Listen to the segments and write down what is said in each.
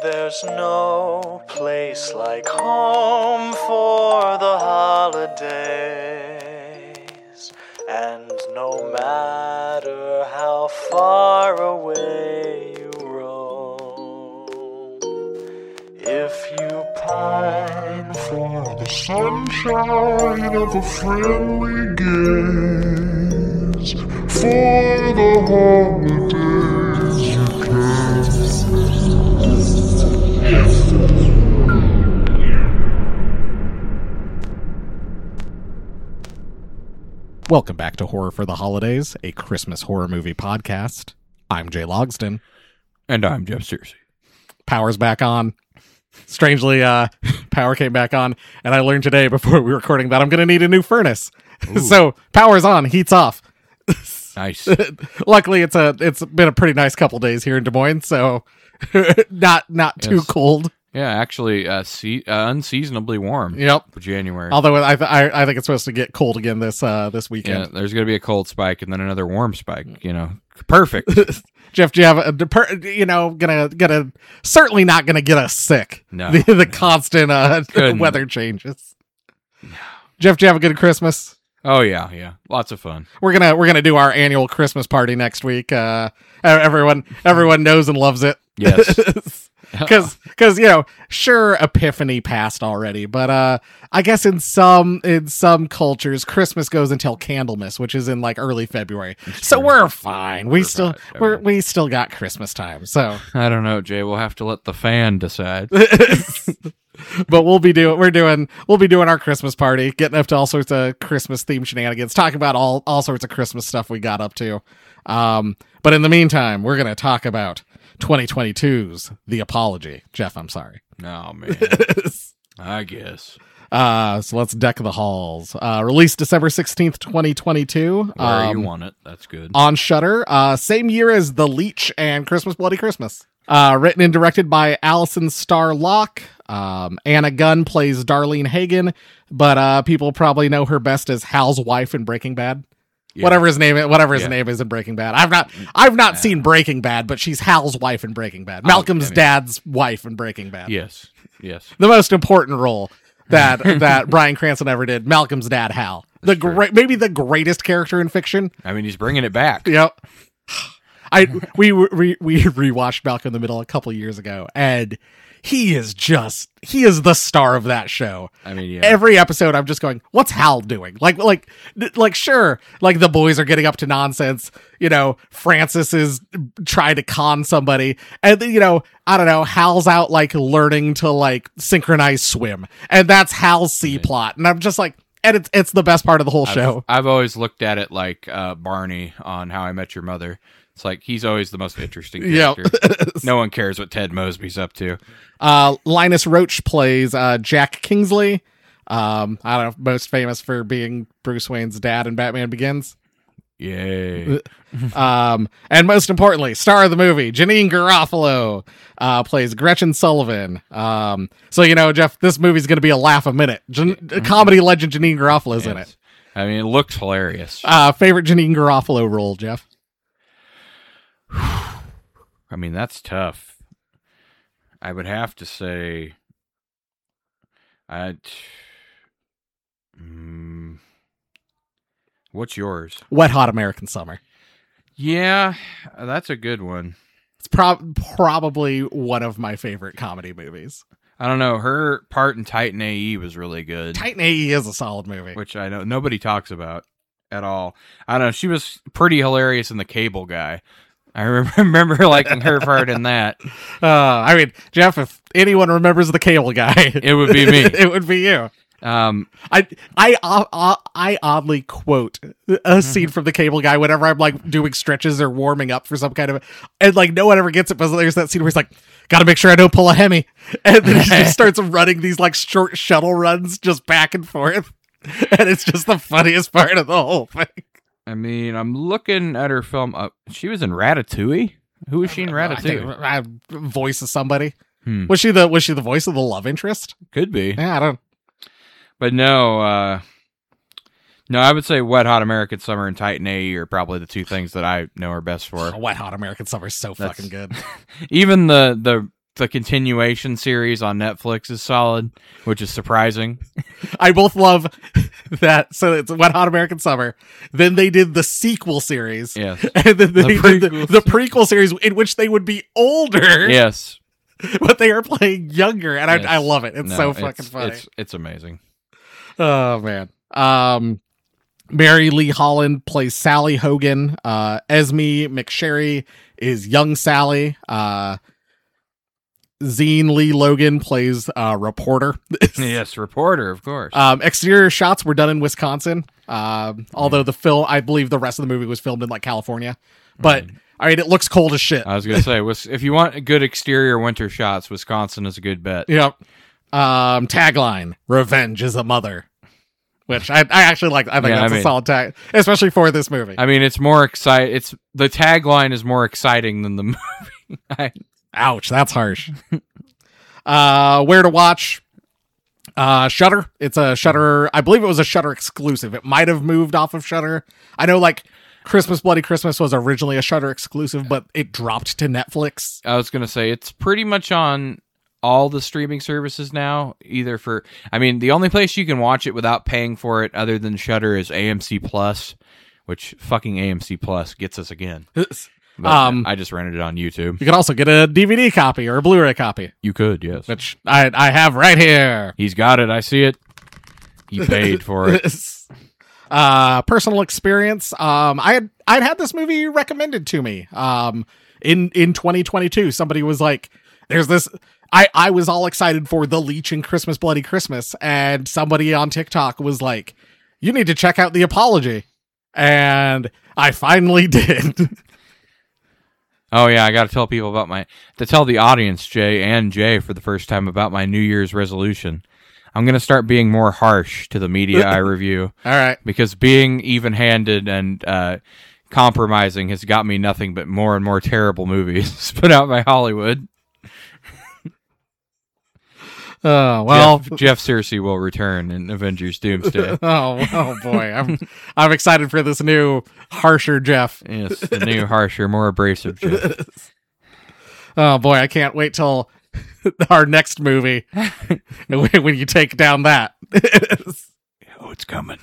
There's no place like home for the holidays, and no matter how far away you roam, if you pine for the sunshine of a friendly gaze, for the holidays you can. Welcome back to Horror for the Holidays, a Christmas horror movie podcast. I'm Jay Logston. And I'm Jeff Searcy. Power's back on. Strangely, power came back on, and I learned today before we were recording that I'm going to need a new furnace. So, power's on, heat's off. Nice. Luckily, it's been a pretty nice couple days here in Des Moines, so not too cold. Yeah, actually, unseasonably warm. Yep. For January. Although I think it's supposed to get cold again this weekend. Yeah, there's going to be a cold spike and then another warm spike. You know, perfect. Jeff, do you have gonna certainly not gonna get us sick. No, the constant weather changes. No. Jeff, do you have a good Christmas? Oh yeah, lots of fun. We're gonna do our annual Christmas party next week. Everyone knows and loves it. Yes. Because sure, Epiphany passed already, but I guess in some cultures, Christmas goes until Candlemas, which is in like early February. So we're fine. We still got Christmas time. So I don't know, Jay. We'll have to let the fan decide. But we'll be doing our Christmas party, getting up to all sorts of Christmas themed shenanigans, talking about all sorts of Christmas stuff we got up to. But in the meantime, we're gonna talk about 2022's The Apology. Jeff, I'm sorry. Oh, man. I guess. So let's deck the halls. Released December 16th, 2022. Where you want it. That's good. On Shudder. Same year as The Leech and Christmas Bloody Christmas. Written and directed by Alison Starr-Locke. Anna Gunn plays Darlene Hagen, but people probably know her best as Hal's wife in Breaking Bad. Yeah. Whatever his name is in Breaking Bad. I've not seen Breaking Bad, but she's Hal's wife in Breaking Bad. Malcolm's dad's wife in Breaking Bad. Yes. The most important role that Bryan Cranston ever did. Malcolm's dad, Hal. Maybe the greatest character in fiction. I mean, he's bringing it back. Yep. We rewatched Malcolm in the Middle a couple years ago, and he is the star of that show. I mean, yeah. Every episode I'm just going, what's Hal doing? Like sure, like the boys are getting up to nonsense, Francis is trying to con somebody, and I don't know, Hal's out like learning to like synchronize swim, and that's Hal's C plot, and I'm just like, and it's the best part of the whole show. I've always looked at it like Barney on How I Met Your Mother. It's like he's always the most interesting character. Yep. No one cares what Ted Mosby's up to. Linus Roach plays Jack Kingsley. I don't know, most famous for being Bruce Wayne's dad in Batman Begins. Yay. And most importantly, star of the movie, Janine Garofalo, plays Gretchen Sullivan. So, Jeff, this movie's going to be a laugh a minute. Comedy legend Janine Garofalo's in it. I mean, it looks hilarious. Favorite Janine Garofalo role, Jeff? I mean, that's tough. I would have to say what's yours? Wet Hot American Summer. Yeah, that's a good one. It's probably one of my favorite comedy movies. I don't know. Her part in Titan AE was really good. Titan AE is a solid movie. Which I know nobody talks about at all. I don't know. She was pretty hilarious in The Cable Guy. I remember liking her part in that. I mean, Jeff, if anyone remembers The Cable Guy, it would be me. It would be you. I oddly quote a scene from The Cable Guy whenever I'm like doing stretches or warming up for some kind of, and like no one ever gets it, but there's that scene where he's like, "Got to make sure I don't pull a Hemi," and then he just starts running these like short shuttle runs just back and forth, and it's just the funniest part of the whole thing. I mean, I'm looking at her film. She was in Ratatouille. Who was she in Ratatouille? Voice of somebody. Was she the voice of the love interest? Could be. Yeah, I don't. But no, I would say Wet Hot American Summer and Titan AE are probably the two things that I know are best for. Wet Hot American Summer is so fucking good. Even the the continuation series on Netflix is solid, which is surprising. I both love that. So it's Wet Hot American Summer. Then they did the sequel series. Yes. And then they did the prequel series in which they would be older. Yes. But they are playing younger. And Yes. I love it. It's so fucking funny. It's amazing. Oh, man. Mary Lee Holland plays Sally Hogan. Esme McSherry is young Sally. Zine Lee Logan plays reporter. Yes, reporter, of course. Exterior shots were done in Wisconsin. Although the film, I believe the rest of the movie was filmed in like California. But I mean, it looks cold as shit. I was gonna say, if you want good exterior winter shots, Wisconsin is a good bet. Yep. Tagline: "Revenge is a mother," which I actually like. I think that's a solid tag, especially for this movie. I mean, it's more exciting. The tagline is more exciting than the movie. Ouch, that's harsh. Where to watch? Shudder. It's a Shudder. I believe it was a Shudder exclusive. It might have moved off of Shudder. I know, like Christmas Bloody Christmas was originally a Shudder exclusive, but it dropped to Netflix. I was gonna say it's pretty much on all the streaming services now. The only place you can watch it without paying for it, other than Shudder, is AMC Plus, which fucking AMC Plus gets us again. But I just rented it on YouTube. You can also get a DVD copy or a Blu-ray copy. You could, yes. Which I have right here. He's got it. I see it. He paid for it. Personal experience. I'd had this movie recommended to me. In 2022, somebody was like, "There's this." I was all excited for The Leech and Christmas Bloody Christmas, and somebody on TikTok was like, "You need to check out The Apology," and I finally did. Oh yeah, I got to tell people tell the audience, Jay, for the first time about my New Year's resolution. I'm going to start being more harsh to the media I review. All right. Because being even-handed and compromising has got me nothing but more and more terrible movies put out by Hollywood. Well, Jeff Searcy will return in Avengers Doomsday. oh boy, I'm excited for this new harsher Jeff. Yes, the new harsher, more abrasive Jeff. Oh boy, I can't wait till our next movie when you take down that. Oh, it's coming.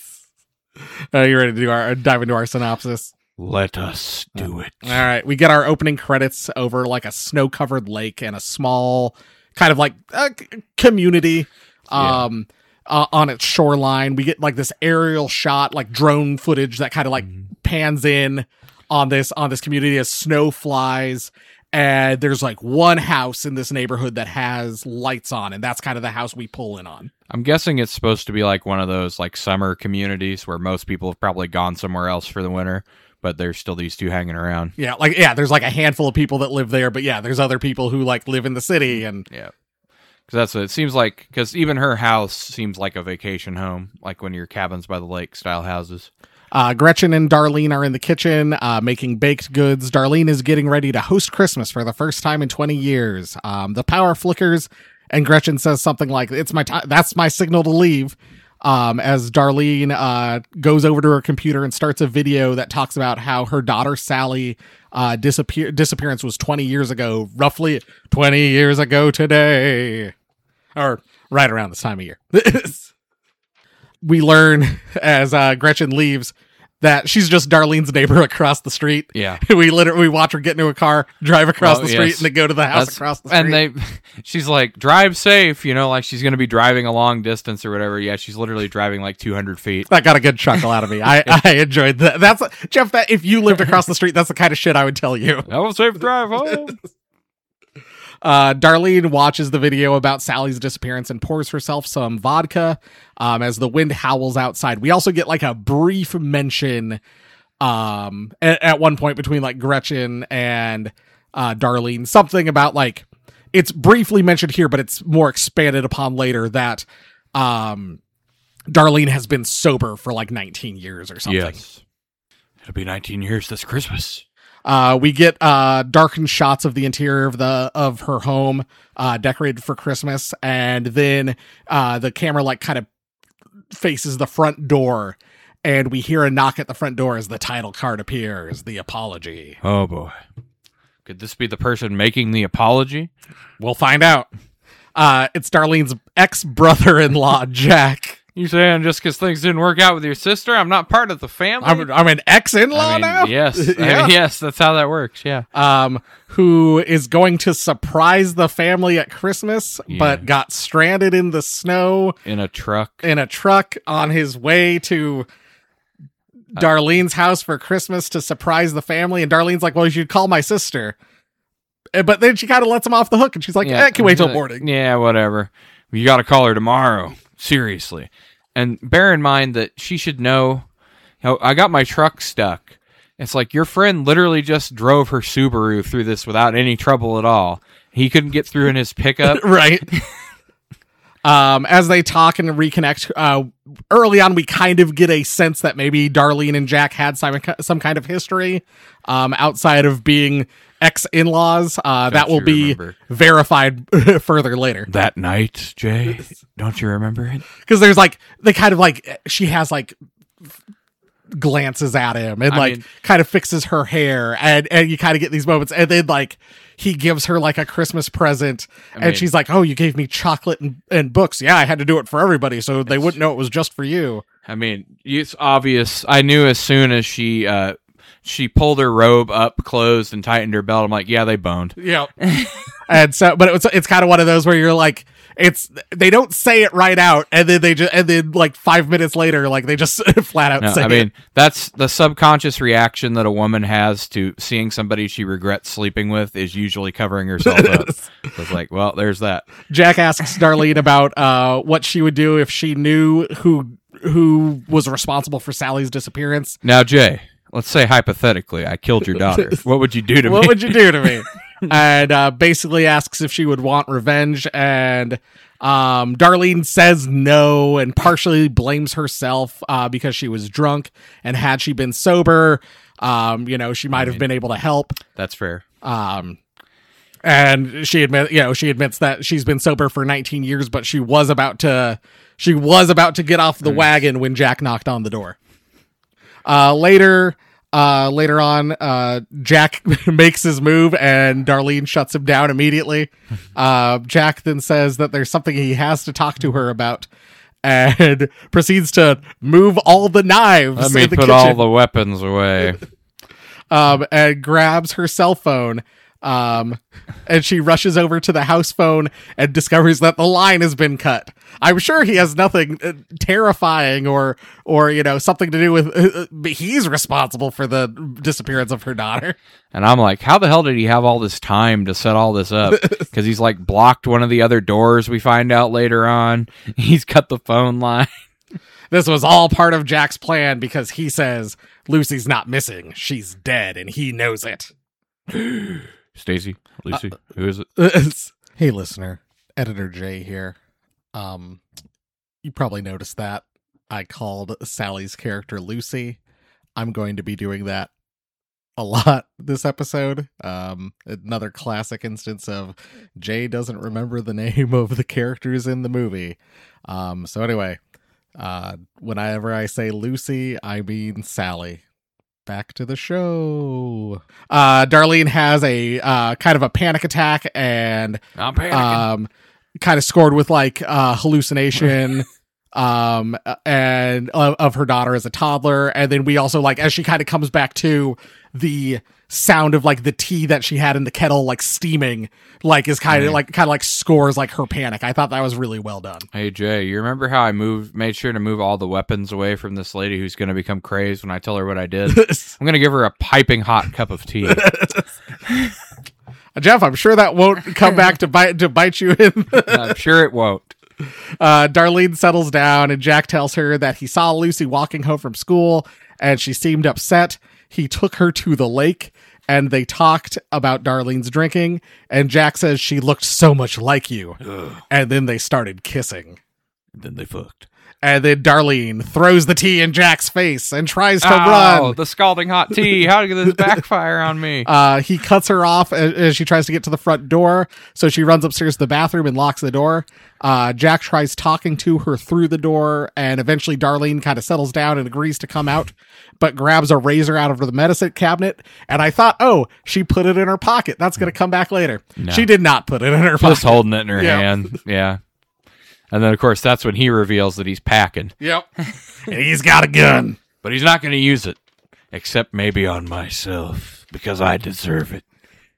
Are you ready to dive into our synopsis? Let us do it. All right, we get our opening credits over like a snow-covered lake and a small kind of like community on its shoreline. We get like this aerial shot, like drone footage that kind of like pans in on this community as snow flies. And there's like one house in this neighborhood that has lights on, and that's kind of the house we pull in on. I'm guessing it's supposed to be like one of those like summer communities where most people have probably gone somewhere else for the winter, but there's still these two hanging around. Yeah, there's like a handful of people that live there, but yeah, there's other people who like live in the city. And yeah, because that's what it seems like, because even her house seems like a vacation home, like one of your cabins by the lake style houses. Gretchen and Darlene are in the kitchen making baked goods. Darlene is getting ready to host Christmas for the first time in 20 years. The power flickers, and Gretchen says something like, "It's my time. That's my signal to leave." As Darlene goes over to her computer and starts a video that talks about how her daughter Sally disappearance was 20 years ago, roughly 20 years ago today, or right around this time of year. We learn as Gretchen leaves that she's just Darlene's neighbor across the street. Yeah. We watch her get into a car, drive across the street, and then go to the house across the street. And she's like, drive safe, like she's going to be driving a long distance or whatever. Yeah, she's literally driving like 200 feet. That got a good chuckle out of me. I enjoyed that. That's Jeff, that if you lived across the street, that's the kind of shit I would tell you. Have a safe drive home. Darlene watches the video about Sally's disappearance and pours herself some vodka as the wind howls outside. We also get like a brief mention at one point between like Gretchen and Darlene, something about like, it's briefly mentioned here, but it's more expanded upon later, that Darlene has been sober for like 19 years or something. Yes. It'll be 19 years this Christmas. We get darkened shots of the interior of her home, decorated for Christmas, and then the camera like kind of faces the front door, and we hear a knock at the front door as the title card appears, The Apology. Oh boy. Could this be the person making the apology? We'll find out. It's Darlene's ex-brother-in-law, Jack. You saying just because things didn't work out with your sister, I'm not part of the family? I'm an ex-in-law now? Yes. Yeah. Yes, that's how that works, yeah. Who is going to surprise the family at Christmas, but got stranded in the snow. In a truck On his way to Darlene's house for Christmas to surprise the family. And Darlene's like, well, you should call my sister. But then she kind of lets him off the hook, and she's like, can wait till morning. Yeah, whatever. You got to call her tomorrow. Seriously. And bear in mind that she should know, I got my truck stuck. It's like your friend literally just drove her Subaru through this without any trouble at all. He couldn't get through in his pickup. Right. As they talk and reconnect, early on, we kind of get a sense that maybe Darlene and Jack had some kind of history outside of being ex-in-laws. That will be verified further later. That night, Jay, don't you remember it? Because there's she has glances at him and kind of fixes her hair, and you kind of get these moments, and then he gives her a Christmas present, and she's like, oh, you gave me chocolate and books. Yeah, I had to do it for everybody so they wouldn't know it was just for you. I mean, it's obvious. I knew as soon as she pulled her robe up, closed, and tightened her belt. I'm like, yeah, they boned. Yeah. And so, but it's kind of one of those where you're like, they don't say it right out, and then 5 minutes later, they just flat out say it. I mean, that's the subconscious reaction that a woman has to seeing somebody she regrets sleeping with is usually covering herself up. So it's like, well, there's that. Jack asks Darlene about what she would do if she knew who was responsible for Sally's disappearance. Now, Jay, let's say hypothetically, I killed your daughter. What would you do to me? What would you do to me? And basically asks if she would want revenge, and Darlene says no and partially blames herself because she was drunk, and had she been sober, she might have been able to help. That's fair. And she admits that she's been sober for 19 years, but she was about to get off the wagon when Jack knocked on the door. Later on, Jack makes his move and Darlene shuts him down immediately. Jack then says that there's something he has to talk to her about, and proceeds to move all the knives. Let me in the put kitchen. all the weapons away. And grabs her cell phone. And she rushes over to the house phone and discovers that the line has been cut. I'm sure he has nothing terrifying or something to do with he's responsible for the disappearance of her daughter. And I'm like, how the hell did he have all this time to set all this up? Because he's blocked one of the other doors, we find out later on. He's cut the phone line. This was all part of Jack's plan because he says Lucy's not missing. She's dead, and he knows it. Stacy, Lucy, who is it? Hey, listener, Editor Jay here. You probably noticed that I called Sally's character Lucy. I'm going to be doing that a lot this episode. Another classic instance of Jay doesn't remember the name of the characters in the movie. So anyway, whenever I say Lucy, I mean Sally. Back to the show. Darlene has a kind of a panic attack, and I'm panicking. Kind of scored with hallucination and of her daughter as a toddler. And then we also as she kind of comes back to, the sound of the tea that she had in the kettle steaming is kind of scores her panic. I thought that was really well done. Hey Jay, you remember how I made sure to move all the weapons away from this lady who's going to become crazed when I tell her what I did? I'm going to give her a piping hot cup of tea. Jeff, I'm sure that won't come back to bite you in. I'm sure it won't. Darlene settles down, and Jack tells her that he saw Lucy walking home from school and she seemed upset. He took her to the lake, and they talked about Darlene's drinking, and Jack says she looked so much like you. Ugh. And then they started kissing. And then they fucked. And then Darlene throws the tea in Jack's face and tries to Ow, run. the scalding hot tea. How did this backfire on me? He cuts her off as she tries to get to the front door. So she runs upstairs to the bathroom and locks the door. Jack tries talking to her through the door, and eventually Darlene kind of settles down and agrees to come out, but grabs a razor out of the medicine cabinet. And I thought, oh, she put it in her pocket. That's going to come back later. No. She did not put it in her pocket. Just holding it in her Yeah. hand. Yeah. And then, of course, that's when he reveals that he's packing. Yep. And he's got a gun. But he's not going to use it. Except maybe on myself. Because I deserve it.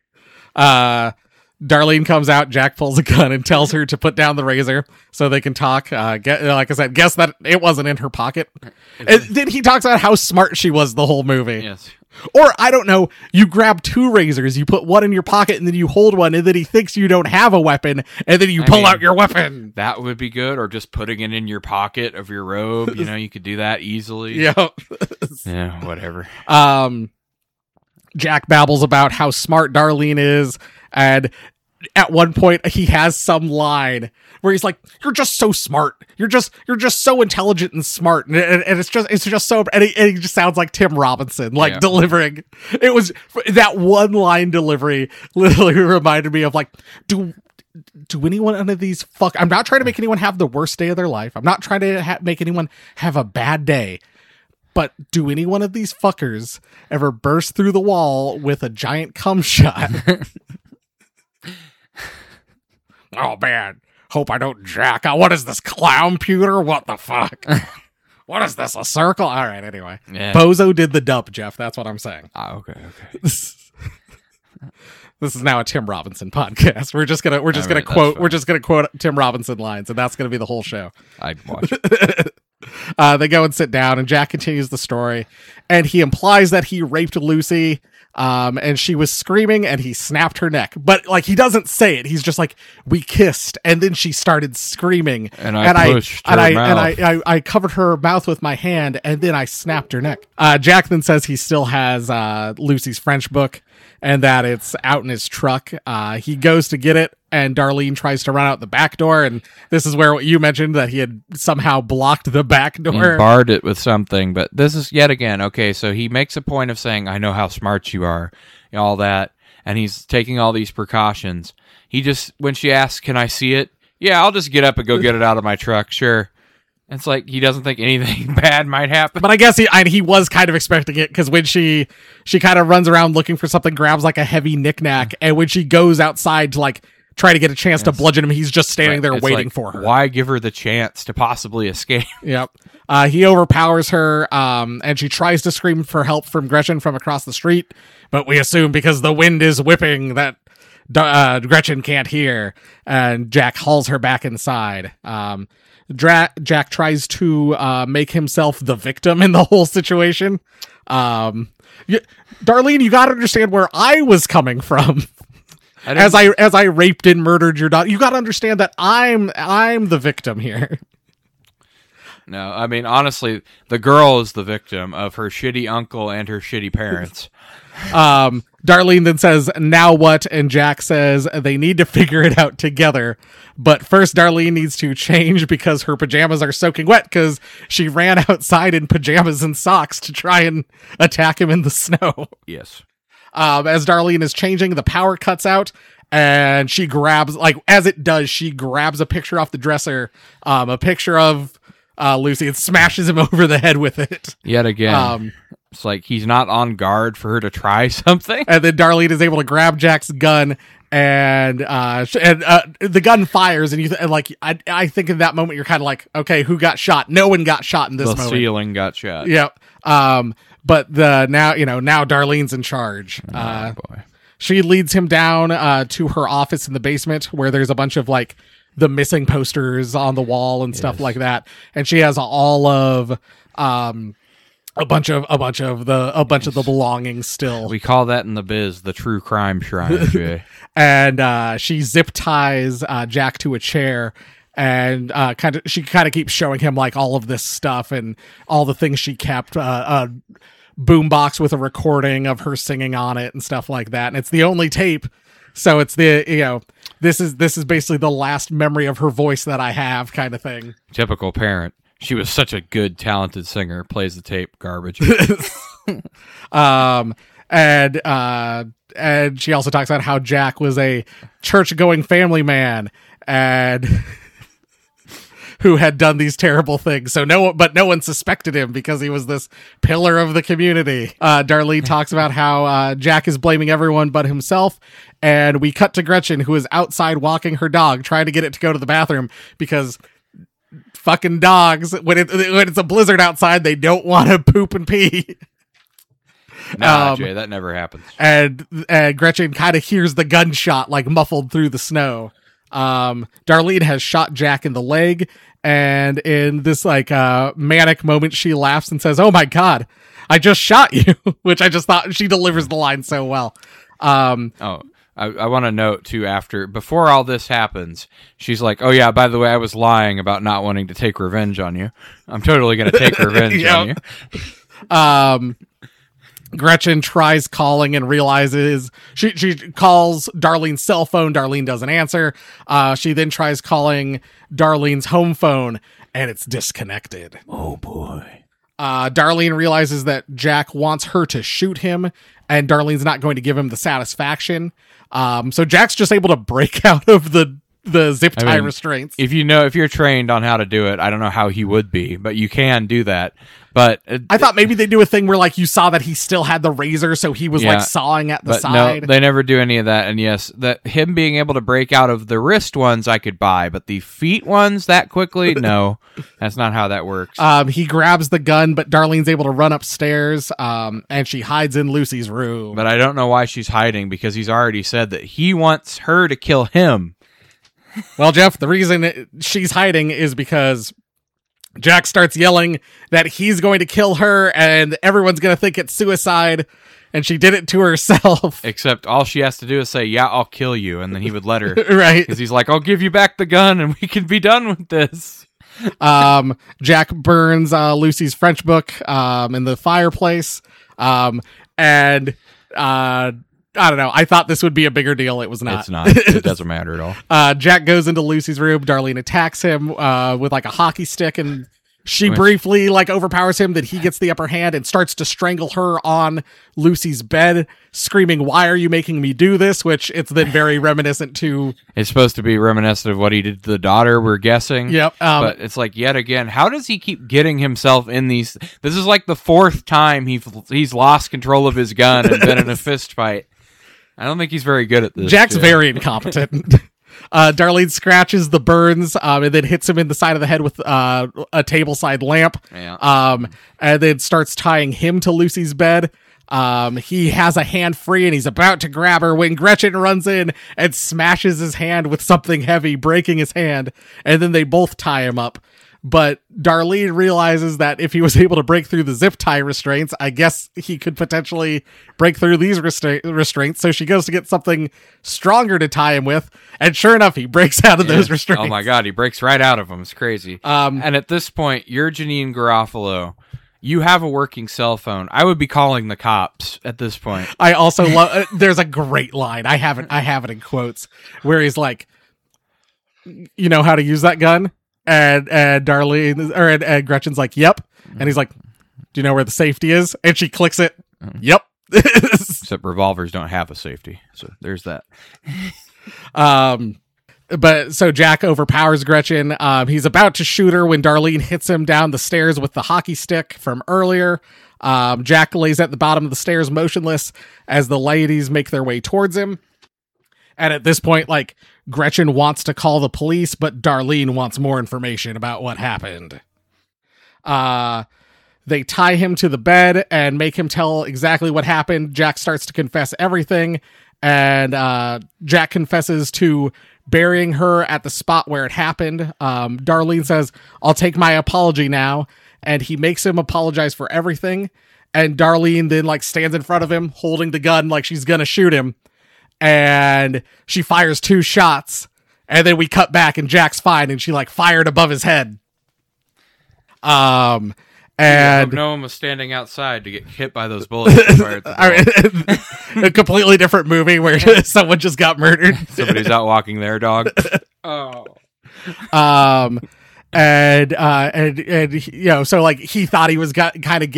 Darlene comes out, Jack pulls a gun and tells her to put down the razor so they can talk. Like I said, guess that it wasn't in her pocket. And then he talks about how smart she was the whole movie. Yes. Or, I don't know, you grab two razors, you put one in your pocket, and then you hold one, and then he thinks you don't have a weapon, and then you pull out your weapon. That would be good. Or just putting it in your pocket of your robe. You know, you could do that easily. Yeah. Yeah, whatever. Jack babbles about how smart Darlene is, and at one point he has some line where he's like, "You're just so smart. You're just so intelligent and smart," and it's just so, and he just sounds like Tim Robinson, like delivering. It was that one line delivery literally reminded me of like, do any one of these I'm not trying to make anyone have the worst day of their life. I'm not trying to make anyone have a bad day. But do any one of these fuckers ever burst through the wall with a giant cum shot? Oh, man. Hope I don't jack out. What is this, clown pewter? What the fuck? What is this, a circle? All right, anyway. Yeah. Bozo did the dub, Jeff. That's what I'm saying. Okay. This is now a Tim Robinson podcast. We're just gonna quote Tim Robinson lines, and that's gonna be the whole show. I'd watch it. They go and sit down, and Jack continues the story, and he implies that he raped Lucy, and she was screaming, and he snapped her neck. But like, he doesn't say it. He's just like, we kissed, and then she started screaming, and I pushed her mouth. And I covered her mouth with my hand, and then I snapped her neck. Jack then says he still has Lucy's French book, and that it's out in his truck. He goes to get it, and Darlene tries to run out the back door, and this is where what you mentioned, that he had somehow blocked the back door. He barred it with something, but this is yet again, okay, so he makes a point of saying, I know how smart you are, all that, and he's taking all these precautions. He just, when she asks, can I see it? Yeah, I'll just get up and go get it out of my truck, sure. It's like he doesn't think anything bad might happen. But I guess he was kind of expecting it, because when she kind of runs around looking for something, grabs like a heavy knickknack, and when she goes outside to like try to get a chance to bludgeon him, he's just standing there waiting for her. Why give her the chance to possibly escape? Yep. He overpowers her, and she tries to scream for help from Gretchen from across the street, but we assume because the wind is whipping that Gretchen can't hear, and Jack hauls her back inside. Jack tries to make himself the victim in the whole situation. Darlene, you gotta understand where I was coming from. As I raped and murdered your daughter, you gotta understand that I'm the victim here. No, I mean, honestly, the girl is the victim of her shitty uncle and her shitty parents. Darlene then says, now what? And Jack says they need to figure it out together. But first, Darlene needs to change because her pajamas are soaking wet because she ran outside in pajamas and socks to try and attack him in the snow. Yes. As Darlene is changing, the power cuts out, and she grabs, like, as it does, she grabs a picture off the dresser, a picture of Lucy, and smashes him over the head with it. Yet again. It's like he's not on guard for her to try something. And then Darlene is able to grab Jack's gun, and the gun fires, and I think in that moment you're kind of like, okay, who got shot? No one got shot in this moment. The ceiling got shot. Yep. But now Darlene's in charge. Oh, boy. She leads him down to her office in the basement, where there's a bunch of like the missing posters on the wall and stuff like that, and she has all of a bunch of the belongings still. We call that in the biz the true crime shrine, Jay. And she zip ties Jack to a chair, and she kind of keeps showing him like all of this stuff and all the things she kept, a boombox with a recording of her singing on it and stuff like that. And it's the only tape, so it's this is basically the last memory of her voice that I have, kind of thing. Typical parent. She was such a good, talented singer. Plays the tape, garbage. And she also talks about how Jack was a church-going family man and who had done these terrible things. So no one suspected him because he was this pillar of the community. Darlene talks about how Jack is blaming everyone but himself. And we cut to Gretchen, who is outside walking her dog, trying to get it to go to the bathroom because fucking dogs, when it's a blizzard outside, they don't want to poop and pee. Nah, Jay, that never happens. And Gretchen kind of hears the gunshot like muffled through the snow. Darlene has shot Jack in the leg, and in this like manic moment, she laughs and says, "Oh my God, I just shot you," which I just thought she delivers the line so well. I want to note too, before all this happens, she's like, "Oh yeah, by the way, I was lying about not wanting to take revenge on you. I'm totally going to take revenge on you." Gretchen tries calling and realizes she calls Darlene's cell phone. Darlene doesn't answer. She then tries calling Darlene's home phone, and it's disconnected. Oh boy. Darlene realizes that Jack wants her to shoot him, and Darlene's not going to give him the satisfaction. So Jack's just able to break out of the zip tie restraints. If you're trained on how to do it, I don't know how he would be, but you can do that. But I thought maybe they do a thing where like you saw that he still had the razor, so he was like sawing at the side. No, they never do any of that. And yes, that him being able to break out of the wrist ones I could buy, but the feet ones that quickly, no, that's not how that works. He grabs the gun, but Darlene's able to run upstairs, and she hides in Lucy's room. But I don't know why she's hiding, because he's already said that he wants her to kill him. Well, Jeff, the reason she's hiding is because Jack starts yelling that he's going to kill her and everyone's going to think it's suicide, and she did it to herself. Except all she has to do is say, "Yeah, I'll kill you," and then he would let her. Right. Because he's like, "I'll give you back the gun and we can be done with this." Jack burns Lucy's French book in the fireplace. And I don't know. I thought this would be a bigger deal. It was not. It's not. It doesn't matter at all. Jack goes into Lucy's room. Darlene attacks him with like a hockey stick, and she briefly like overpowers him. That he gets the upper hand and starts to strangle her on Lucy's bed, screaming, "Why are you making me do this?" Which it's then very reminiscent to. It's supposed to be reminiscent of what he did to the daughter, we're guessing. Yep. But it's like, yet again, how does he keep getting himself in these? This is like the fourth time he's lost control of his gun and been in a fist fight. I don't think he's very good at this. Jack's very incompetent. Darlene scratches the burns and then hits him in the side of the head with a tableside lamp. Yeah. And then starts tying him to Lucy's bed. He has a hand free and he's about to grab her when Gretchen runs in and smashes his hand with something heavy, breaking his hand. And then they both tie him up. But Darlene realizes that if he was able to break through the zip tie restraints, I guess he could potentially break through these restraints. So she goes to get something stronger to tie him with. And sure enough, he breaks out of those restraints. Oh my God, he breaks right out of them. It's crazy. And at this point, you're Janine Garofalo. You have a working cell phone. I would be calling the cops at this point. I also love, there's a great line. I have it in quotes where he's like, "You know how to use that gun?" And Darlene and Gretchen's like, "Yep." And he's like, "Do you know where the safety is?" And she clicks it. Yep. Except revolvers don't have a safety. So there's that. But so Jack overpowers Gretchen. He's about to shoot her when Darlene hits him down the stairs with the hockey stick from earlier. Jack lays at the bottom of the stairs motionless as the ladies make their way towards him. And at this point, like, Gretchen wants to call the police, but Darlene wants more information about what happened. They tie him to the bed and make him tell exactly what happened. Jack starts to confess everything, and Jack confesses to burying her at the spot where it happened. Darlene says, "I'll take my apology now," and he makes him apologize for everything. And Darlene then, like, stands in front of him, holding the gun like she's gonna shoot him. And she fires 2 shots, and then we cut back and Jack's fine, and she like fired above his head. And no one was standing outside to get hit by those bullets. A completely different movie where someone just got murdered. Somebody's out walking their dog. Oh. and so like he thought he was gonna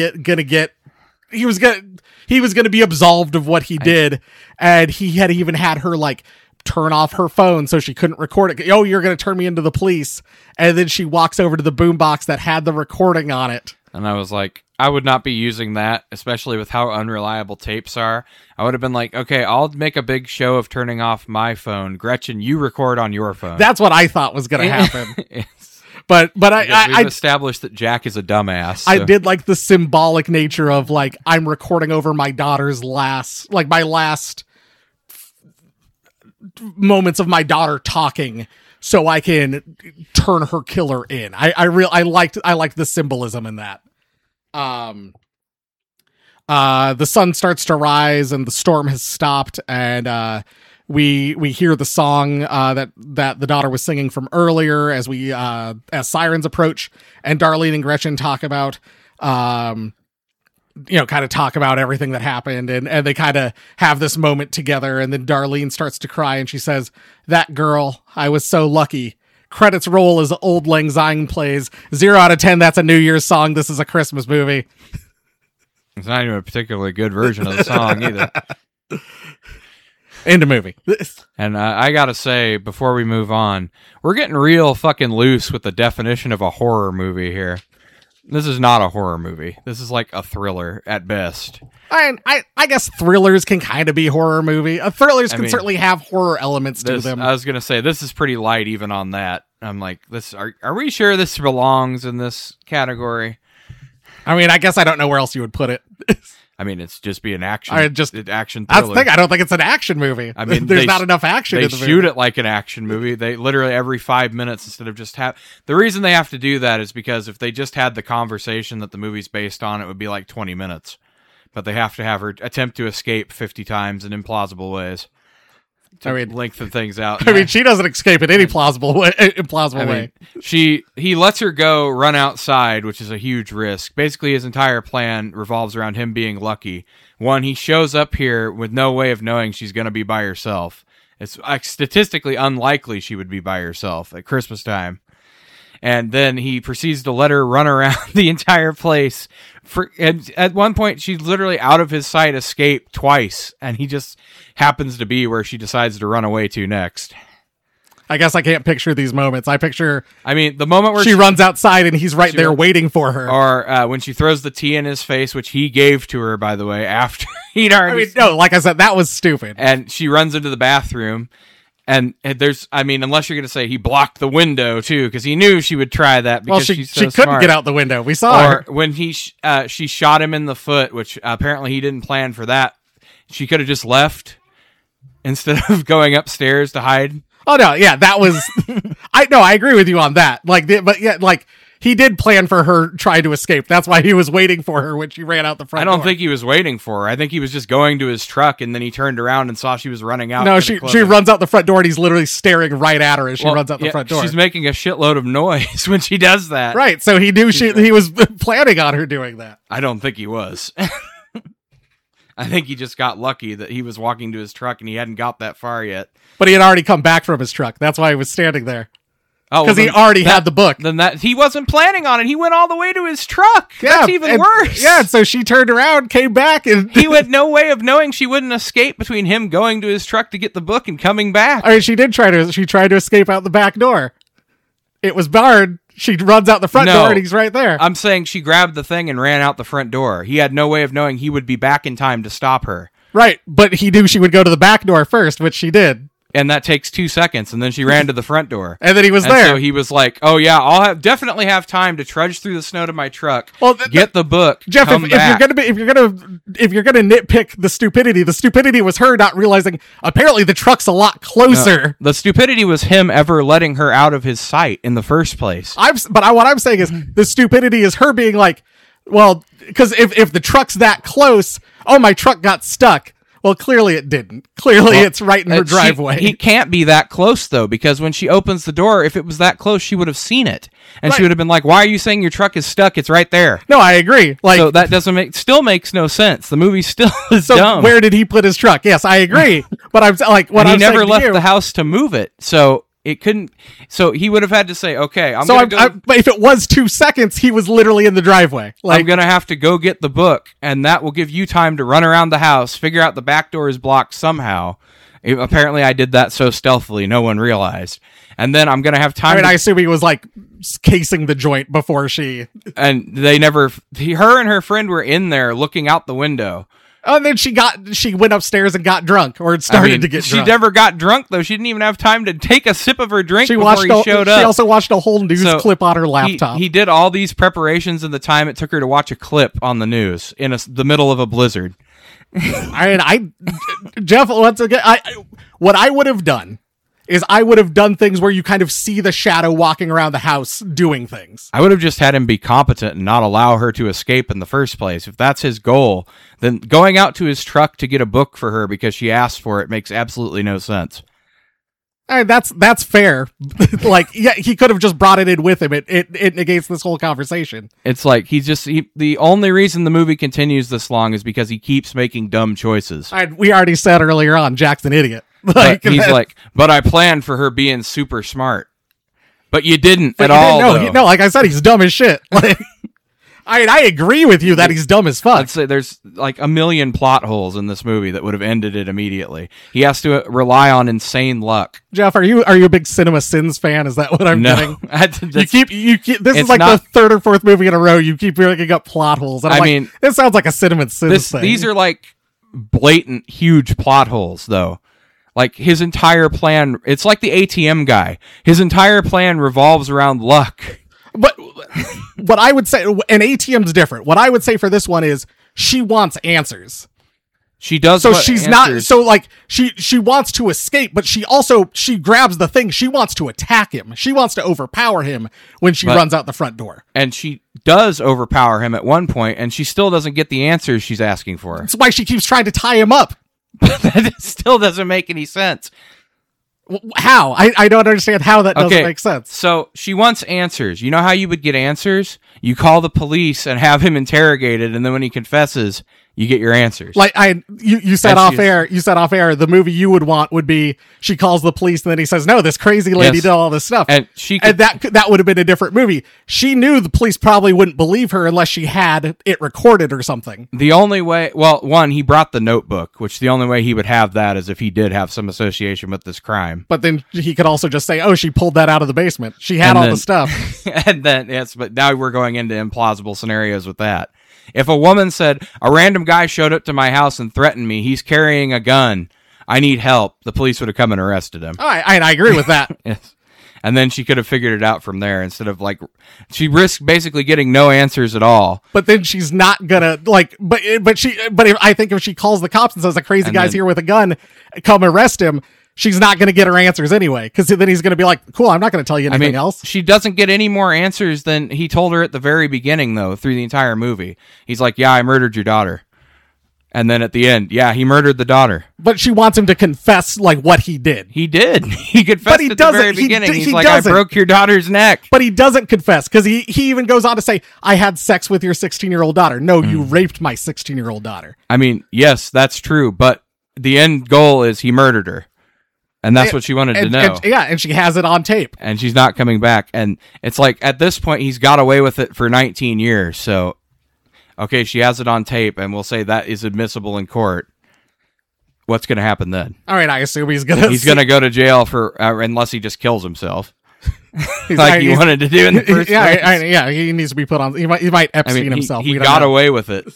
be absolved of what he did, and he had even had her like turn off her phone so she couldn't record it. Oh, you're gonna turn me into the police. And then she walks over to the boombox that had the recording on it. And I was like, I would not be using that, especially with how unreliable tapes are. I would have been like, okay, I'll make a big show of turning off my phone. Gretchen, you record on your phone. That's what I thought was going to happen. Yes. But we've established that Jack is a dumbass. So. I did like the symbolic nature of like, I'm recording over my daughter's last moments of my daughter talking, so I can turn her killer in. I liked the symbolism in that. The sun starts to rise and the storm has stopped, and we hear the song that the daughter was singing from earlier as sirens approach, and Darlene and Gretchen talk about talk about everything that happened, and they kind of have this moment together, and then Darlene starts to cry and she says, "That girl, I was so lucky." Credits roll as Old Lang Syne plays. 0 out of 10, that's a New Year's song. This is a Christmas movie. It's not even a particularly good version of the song either. End of movie. And I gotta say, before we move on, we're getting real fucking loose with the definition of a horror movie here. This is not a horror movie. This is like a thriller at best. I guess thrillers can kind of be horror movie. Thrillers can certainly have horror elements to them. I was going to say, this is pretty light even on that. I'm like, are we sure this belongs in this category? I mean, I guess I don't know where else you would put it. I mean, it's just be an action. Action thriller. That's the thing. I don't think it's an action movie. I mean, there's not enough action. They in the shoot movie. it like an action movie. They literally every 5 minutes instead of just have. The reason they have to do that is because if they just had the conversation that the movie's based on, it would be like 20 minutes. But they have to have her attempt to escape 50 times in implausible ways. Lengthen things out. I mean, she doesn't escape in any implausible way. He lets her go run outside, which is a huge risk. Basically, his entire plan revolves around him being lucky. One, he shows up here with no way of knowing she's going to be by herself. It's statistically unlikely she would be by herself at Christmas time. And then he proceeds to let her run around the entire place. And at one point, she's literally out of his sight, escaped twice, and he just happens to be where she decides to run away to next. I guess I can't picture these moments. The moment where she runs outside and he's right there waiting for her. Or when she throws the tea in his face, which he gave to her, by the way, after he'd already... like I said, that was stupid. And she runs into the bathroom. And unless you're going to say he blocked the window, too, because he knew she would try that because she's so she couldn't smart. get out the window. We saw her. Or when she shot him in the foot, which apparently he didn't plan for that. She could have just left instead of going upstairs to hide. Oh, no. Yeah, that was... I agree with you on that. He did plan for her trying to escape. That's why he was waiting for her when she ran out the front door. I don't think he was waiting for her. I think he was just going to his truck, and then he turned around and saw she was running out. No, she runs out the front door, and he's literally staring right at her as she runs out the front door. She's making a shitload of noise when she does that. Right, so he knew he was planning on her doing that. I don't think he was. I think he just got lucky that he was walking to his truck, and he hadn't got that far yet. But he had already come back from his truck. That's why he was standing there. Oh, because he already had the book. Then he wasn't planning on it. He went all the way to his truck. Yeah, that's even worse. Yeah, so she turned around, came back, and he had no way of knowing she wouldn't escape between him going to his truck to get the book and coming back. I mean, she tried to escape out the back door. It was barred. She runs out the front door, and he's right there. I'm saying she grabbed the thing and ran out the front door. He had no way of knowing he would be back in time to stop her. Right, but he knew she would go to the back door first, which she did. And that takes 2 seconds, and then she ran to the front door. And then he was there. So he was like, oh yeah, I'll definitely have time to trudge through the snow to my truck, get the book, Jeff, if you're gonna nitpick the stupidity was her not realizing apparently the truck's a lot closer. No, the stupidity was him ever letting her out of his sight in the first place. What I'm saying is the stupidity is her being like, well, because if the truck's that close, my truck got stuck. Well, clearly it didn't. Clearly it's right in her driveway. He can't be that close, though, because when she opens the door, if it was that close, she would have seen it. And she would have been like, why are you saying your truck is stuck? It's right there. No, I agree. So that still makes no sense. The movie still is dumb. Where did he put his truck? Yes, I agree. But I'm like, he never left the house to move it. So It couldn't. So he would have had to say, okay, but if it was 2 seconds, he was literally in the driveway. I'm going to have to go get the book, and that will give you time to run around the house, figure out the back door is blocked somehow. Apparently, I did that so stealthily, no one realized. And then I'm going to have time. I assume he was like casing the joint before she. And they never. Her and her friend were in there looking out the window. Oh, and then she went upstairs and got drunk, or started to get drunk. She never got drunk, though. She didn't even have time to take a sip of her drink before he showed up. She also watched a whole news clip on her laptop. He did all these preparations in the time it took her to watch a clip on the news in the middle of a blizzard. Jeff, once again, what I would have done is I would have done things where you kind of see the shadow walking around the house doing things. I would have just had him be competent and not allow her to escape in the first place. If that's his goal, then going out to his truck to get a book for her because she asked for it makes absolutely no sense. That's fair. Like, yeah, he could have just brought it in with him. It negates this whole conversation. It's like the only reason the movie continues this long is because he keeps making dumb choices. We already said earlier on, Jack's an idiot. But I planned for her being super smart. But you didn't at all. No, like I said, he's dumb as shit. Like, I agree with you that he's dumb as fuck. I'd say there's like a million plot holes in this movie that would have ended it immediately. He has to rely on insane luck. Jeff, are you a big Cinema Sins fan? Is that what I'm getting? You keep. This is like the third or fourth movie in a row. You keep bringing up plot holes. And I'm like, this sounds like a Cinema Sins thing. These are like blatant, huge plot holes, though. Like his entire plan, it's like the ATM guy. His entire plan revolves around luck. But what I would say, an ATM's different. What I would say for this one is she wants answers. She does. So she's not. So like she wants to escape, but she grabs the thing. She wants to attack him. She wants to overpower him when she runs out the front door. And she does overpower him at one point, and she still doesn't get the answers she's asking for. That's why she keeps trying to tie him up. That still doesn't make any sense. How? I don't understand how that doesn't make sense. So she wants answers. You know how you would get answers? You call the police and have him interrogated, and then when he confesses, you get your answers. Like you said off air. You said off air. The movie you would want would be she calls the police and then he says, "No, this crazy lady did all this stuff." And that would have been a different movie. She knew the police probably wouldn't believe her unless she had it recorded or something. The only way, one, he brought the notebook, which the only way he would have that is if he did have some association with this crime. But then he could also just say, "Oh, she pulled that out of the basement. She had the stuff." And then but now we're going into implausible scenarios with that. If a woman said, a random guy showed up to my house and threatened me, he's carrying a gun, I need help, the police would have come and arrested him. I agree with that. Yes. And then she could have figured it out from there instead of she risked basically getting no answers at all. But then she's not gonna I think if she calls the cops and says a crazy guy's here with a gun, come arrest him, she's not going to get her answers anyway, because then he's going to be like, cool, I'm not going to tell you anything else. She doesn't get any more answers than he told her at the very beginning, though, through the entire movie. He's like, yeah, I murdered your daughter. And then at the end, yeah, he murdered the daughter. But she wants him to confess, like, what he did. He did. He confessed at the very beginning. He's like, I broke your daughter's neck. But he doesn't confess, because he even goes on to say, I had sex with your 16-year-old daughter. No, you raped my 16-year-old daughter. I mean, yes, that's true, but the end goal is he murdered her. And that's what she wanted to know. And she has it on tape. And she's not coming back. And it's like, at this point, he's got away with it for 19 years. So, okay, she has it on tape, and we'll say that is admissible in court. What's going to happen then? All right, I assume he's going to go to jail for unless he just kills himself. Like he wanted to do in the first place. He needs to be put on. He might Epstein himself. He got away with it.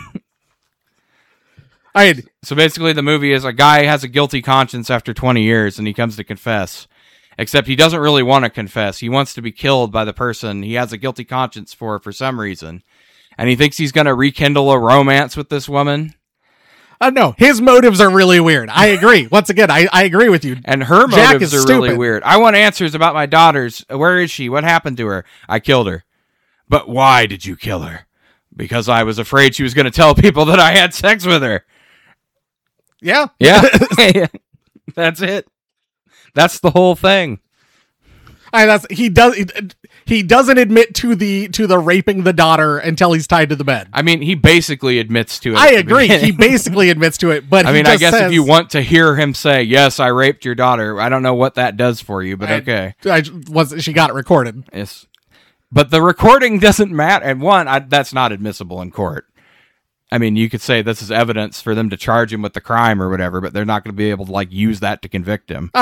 So basically the movie is a guy has a guilty conscience after 20 years and he comes to confess. Except he doesn't really want to confess. He wants to be killed by the person he has a guilty conscience for some reason. And he thinks he's going to rekindle a romance with this woman. No, his motives are really weird. I agree. Once again, I agree with you. And her motives are really weird. I want answers about my daughters. Where is she? What happened to her? I killed her. But why did you kill her? Because I was afraid she was going to tell people that I had sex with her. Yeah. Yeah. That's it. That's the whole thing. He doesn't admit to the raping the daughter until he's tied to the bed. I mean, he basically admits to it. I agree. He basically admits to it, but I mean, I guess if you want to hear him say, "Yes, I raped your daughter," I don't know what that does for you, but okay. She got it recorded. Yes, but the recording doesn't matter. And that's not admissible in court. I mean, you could say this is evidence for them to charge him with the crime or whatever, but they're not going to be able to use that to convict him.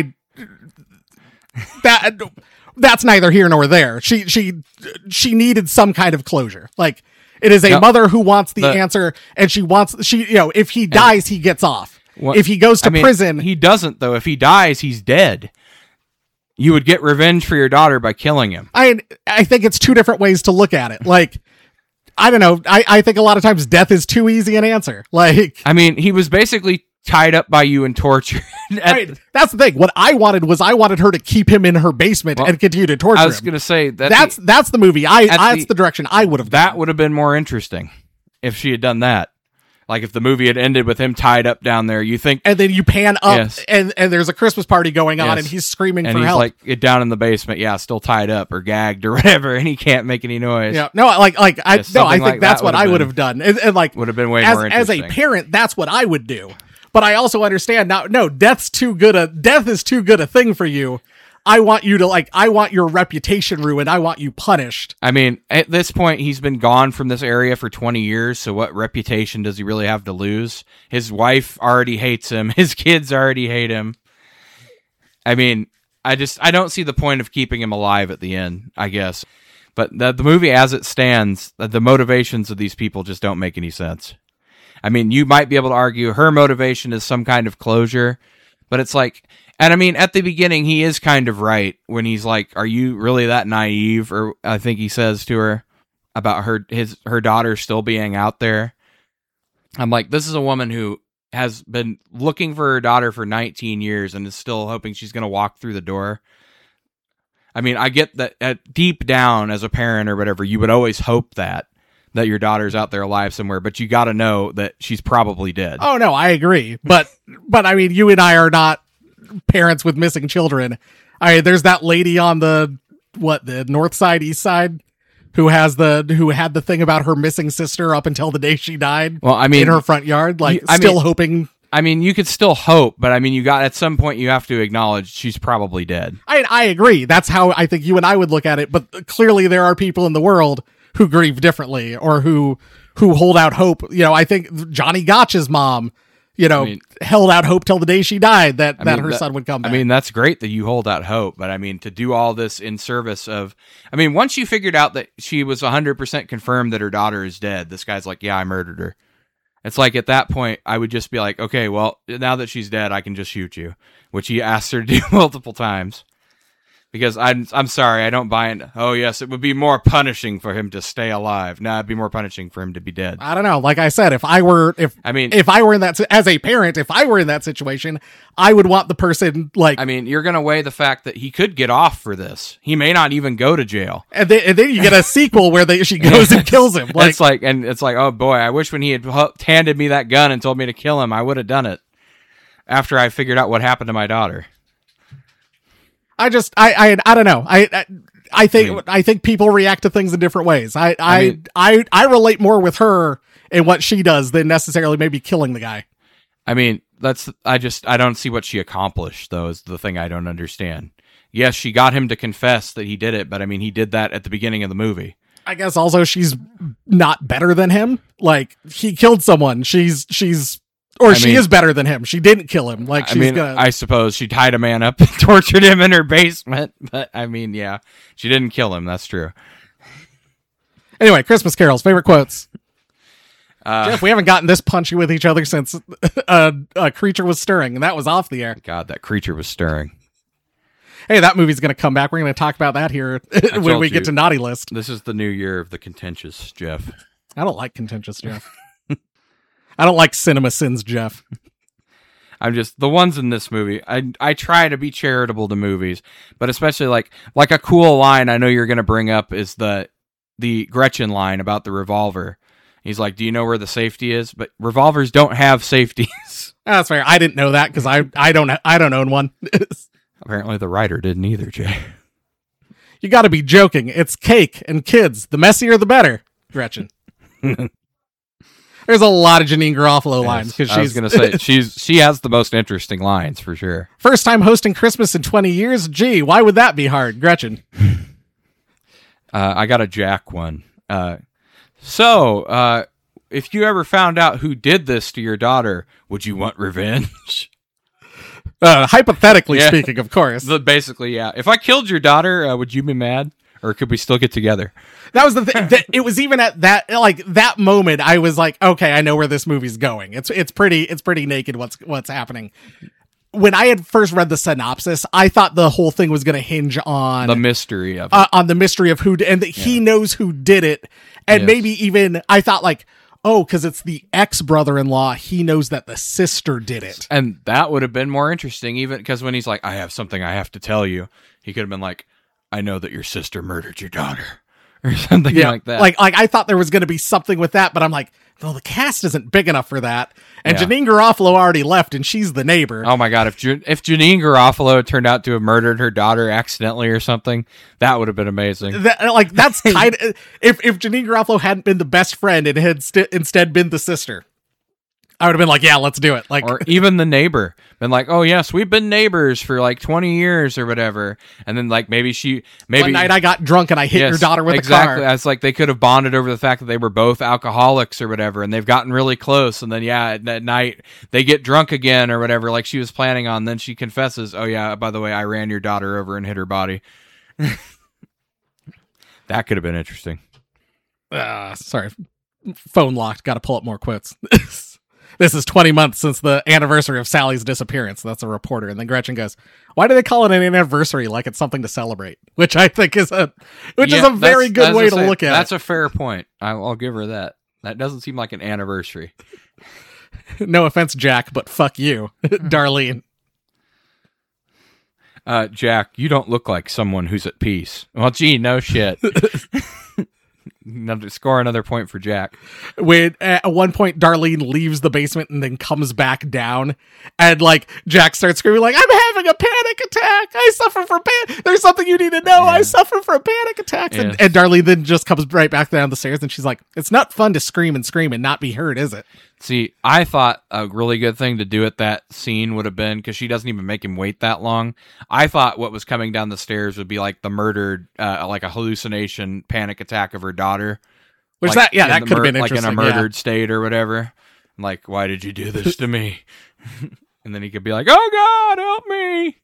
That's neither here nor there. She needed some kind of closure. Like, it is a mother who wants the answer, and if he dies, he gets off. If he goes to prison, he doesn't though. If he dies, he's dead. You would get revenge for your daughter by killing him. I think it's two different ways to look at it. Like, I don't know. I think a lot of times death is too easy an answer. Like, I mean, he was basically tied up by you and tortured. That's the thing. What I wanted her to keep him in her basement and continue to torture him. I was going to say that's the movie. That's the direction I would have gone. That would have been more interesting if she had done that. Like if the movie had ended with him tied up down there, you think, and then you pan up, and there's a Christmas party going on, and he's screaming and for he's help, like down in the basement, still tied up or gagged or whatever, and he can't make any noise. Yeah, no, I think that's what I would have done, and like would have been way more interesting. As a parent, that's what I would do. But I also understand now. No, death is too good a thing for you. I want your reputation ruined. I want you punished. I mean, at this point, he's been gone from this area for 20 years, so what reputation does he really have to lose? His wife already hates him. His kids already hate him. I mean, I don't see the point of keeping him alive at the end, I guess. But the movie as it stands, the motivations of these people just don't make any sense. I mean, you might be able to argue her motivation is some kind of closure, but it's like... And I mean, at the beginning, he is kind of right when he's like, "Are you really that naive?" Or I think he says to her about her daughter still being out there. I'm like, this is a woman who has been looking for her daughter for 19 years and is still hoping she's going to walk through the door. I mean, I get that deep down as a parent or whatever, you would always hope that your daughter's out there alive somewhere, but you got to know that she's probably dead. Oh no, I agree. But I mean, you and I are not parents with missing children. There's that lady on the north side, east side, who had the thing about her missing sister up until the day she died. Well, I mean, in her front yard, hoping. I mean, you could still hope, but I mean, at some point you have to acknowledge she's probably dead. I agree. That's how I think you and I would look at it. But clearly, there are people in the world who grieve differently or who hold out hope. I think Johnny Gotch's mom, held out hope till the day she died that her son would come back. I mean, that's great that you hold out hope, but I mean, to do all this in service of, I mean, once you figured out that she was 100% confirmed that her daughter is dead, this guy's like, yeah, I murdered her. It's like, at that point, I would just be like, okay, well, now that she's dead, I can just shoot you, which he asked her to do multiple times. Because I'm sorry, I don't buy it. Oh yes, it would be more punishing for him to stay alive. No, it'd be more punishing for him to be dead. I don't know. Like I said, if I were in that, as a parent, if I were in that situation, I would want the person like. I mean, you're gonna weigh the fact that he could get off for this. He may not even go to jail. And then you get a sequel where she goes and kills him. It's like, oh boy, I wish when he had handed me that gun and told me to kill him, I would have done it. After I figured out what happened to my daughter. I don't know. I think people react to things in different ways. I relate more with her and what she does than necessarily maybe killing the guy. I mean, I don't see what she accomplished though, is the thing I don't understand. Yes, she got him to confess that he did it, but I mean, he did that at the beginning of the movie. I guess also she's not better than him. Like, he killed someone. She is better than him. She didn't kill him. Like, I suppose she tied a man up and tortured him in her basement. But I mean, yeah, she didn't kill him. That's true. Anyway, Christmas carols, favorite quotes. Jeff, we haven't gotten this punchy with each other since a creature was stirring, and that was off the air. God, that creature was stirring. Hey, that movie's going to come back. We're going to talk about that here when we get to Naughty List. This is the new year of the contentious, Jeff. I don't like contentious, Jeff. I don't like cinema sins, Jeff. I'm just, the ones in this movie, I try to be charitable to movies, but especially like a cool line I know you're going to bring up is the Gretchen line about the revolver. He's like, do you know where the safety is? But revolvers don't have safeties. That's fair. I didn't know that because I don't own one. Apparently the writer didn't either, Jay. You got to be joking. It's cake and kids. The messier, the better. Gretchen. There's a lot of Janine Garofalo lines because I was going to say she has the most interesting lines for sure. First time hosting Christmas in 20 years. Gee, why would that be hard, Gretchen? I got a Jack one. So, if you ever found out who did this to your daughter, would you want revenge? Hypothetically speaking, of course. Basically, yeah. If I killed your daughter, would you be mad? Or could we still get together? That was the thing. It was even at that moment, I was like, okay, I know where this movie's going. It's pretty naked what's happening. When I had first read the synopsis, I thought the whole thing was going to hinge on the mystery of it. On the mystery of who, and that he knows who did it. And maybe even, I thought like, oh, because it's the ex-brother-in-law, he knows that the sister did it. And that would have been more interesting, even because when he's like, I have something I have to tell you, he could have been like, I know that your sister murdered your daughter. Or something like that. Like I thought there was going to be something with that, but I'm like, no, the cast isn't big enough for that. And Janine Garofalo already left, and she's the neighbor. Oh my god, if Janine Garofalo turned out to have murdered her daughter accidentally or something, that would have been amazing. That's kind of if Janine Garofalo hadn't been the best friend and had instead been the sister, I would have been like, yeah, let's do it. Like, or even the neighbor, been like, oh yes, we've been neighbors for like 20 years or whatever. And then like maybe one night I got drunk and I hit your daughter with a car. Exactly. It's like they could have bonded over the fact that they were both alcoholics or whatever, and they've gotten really close. And then at night they get drunk again or whatever, like she was planning on. Then she confesses, oh yeah, by the way, I ran your daughter over and hit her body. That could have been interesting. Sorry, phone locked. Got to pull up more quotes. This is 20 months since the anniversary of Sally's disappearance. That's a reporter. And then Gretchen goes, why do they call it an anniversary like it's something to celebrate? Which I think is a very good way to look at it. That's a fair point. I'll give her that. That doesn't seem like an anniversary. No offense, Jack, but fuck you, Darlene. Jack, you don't look like someone who's at peace. Well, gee, no shit. Score another point for Jack. When at one point Darlene leaves the basement and then comes back down, and like Jack starts screaming like, "I'm having a panic attack! I suffer from There's something you need to know. I suffer from panic attacks." Yes. And Darlene then just comes right back down the stairs, and she's like, "It's not fun to scream and not be heard, is it?" See, I thought a really good thing to do at that scene would have been, because she doesn't even make him wait that long, I thought what was coming down the stairs would be like the murdered, like a hallucination panic attack of her daughter. Which like that could have been interesting. Like in a murdered state or whatever. Like, why did you do this to me? And then he could be like, oh God, help me.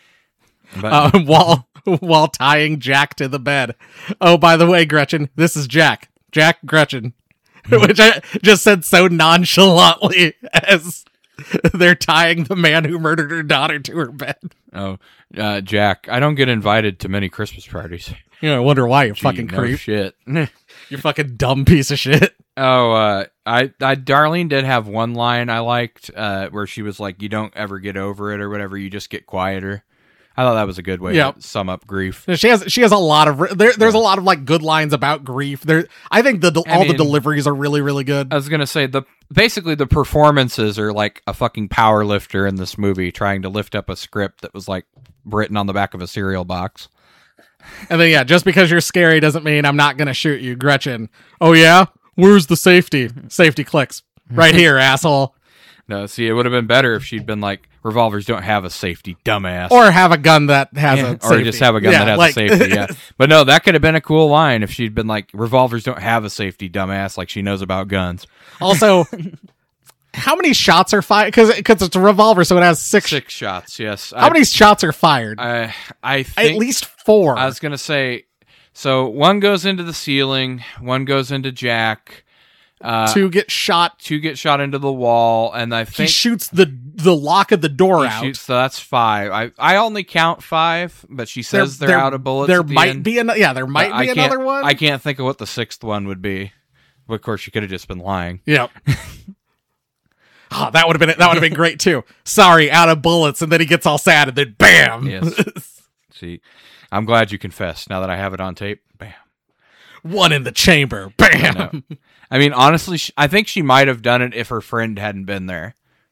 But, while tying Jack to the bed. Oh, by the way, Gretchen, this is Jack. Jack Gretchen. Which I just said so nonchalantly as they're tying the man who murdered her daughter to her bed. Oh, Jack, I don't get invited to many Christmas parties. You know, I wonder why, you fucking creep. Shit. You fucking dumb piece of shit. Oh, Darlene did have one line I liked, where she was like, you don't ever get over it or whatever, you just get quieter. I thought that was a good way to sum up grief. She has a lot of there's a lot of like good lines about grief. I think the deliveries are really, really good. I was gonna say basically the performances are like a fucking power lifter in this movie trying to lift up a script that was like written on the back of a cereal box. And then just because you're scary doesn't mean I'm not gonna shoot you, Gretchen. Oh yeah, where's the safety? Safety clicks right here, asshole. No, see, it would have been better if she'd been like, revolvers don't have a safety, dumbass. Or have a gun that has a safety. Or just have a gun that has a safety, yeah. But no, that could have been a cool line if she'd been like, revolvers don't have a safety, dumbass, like she knows about guns. Also, how many shots are fired? Because it's a revolver, so it has six shots, yes. How many shots are fired? I think... At least 4. I was going to say, so one goes into the ceiling, one goes into Jack... 2 get shot into the wall, and I think he shoots the lock of the door out. So that's 5. I only count 5, but she says they're out of bullets. There might be another one. I can't think of what the 6th one would be. But of course, she could have just been lying. Yep. Oh, that would have been great too. Sorry, out of bullets, and then he gets all sad, and then bam. Yes. See, I'm glad you confessed. Now that I have it on tape, bam. One in the chamber, bam. I mean, honestly, I think she might have done it if her friend hadn't been there.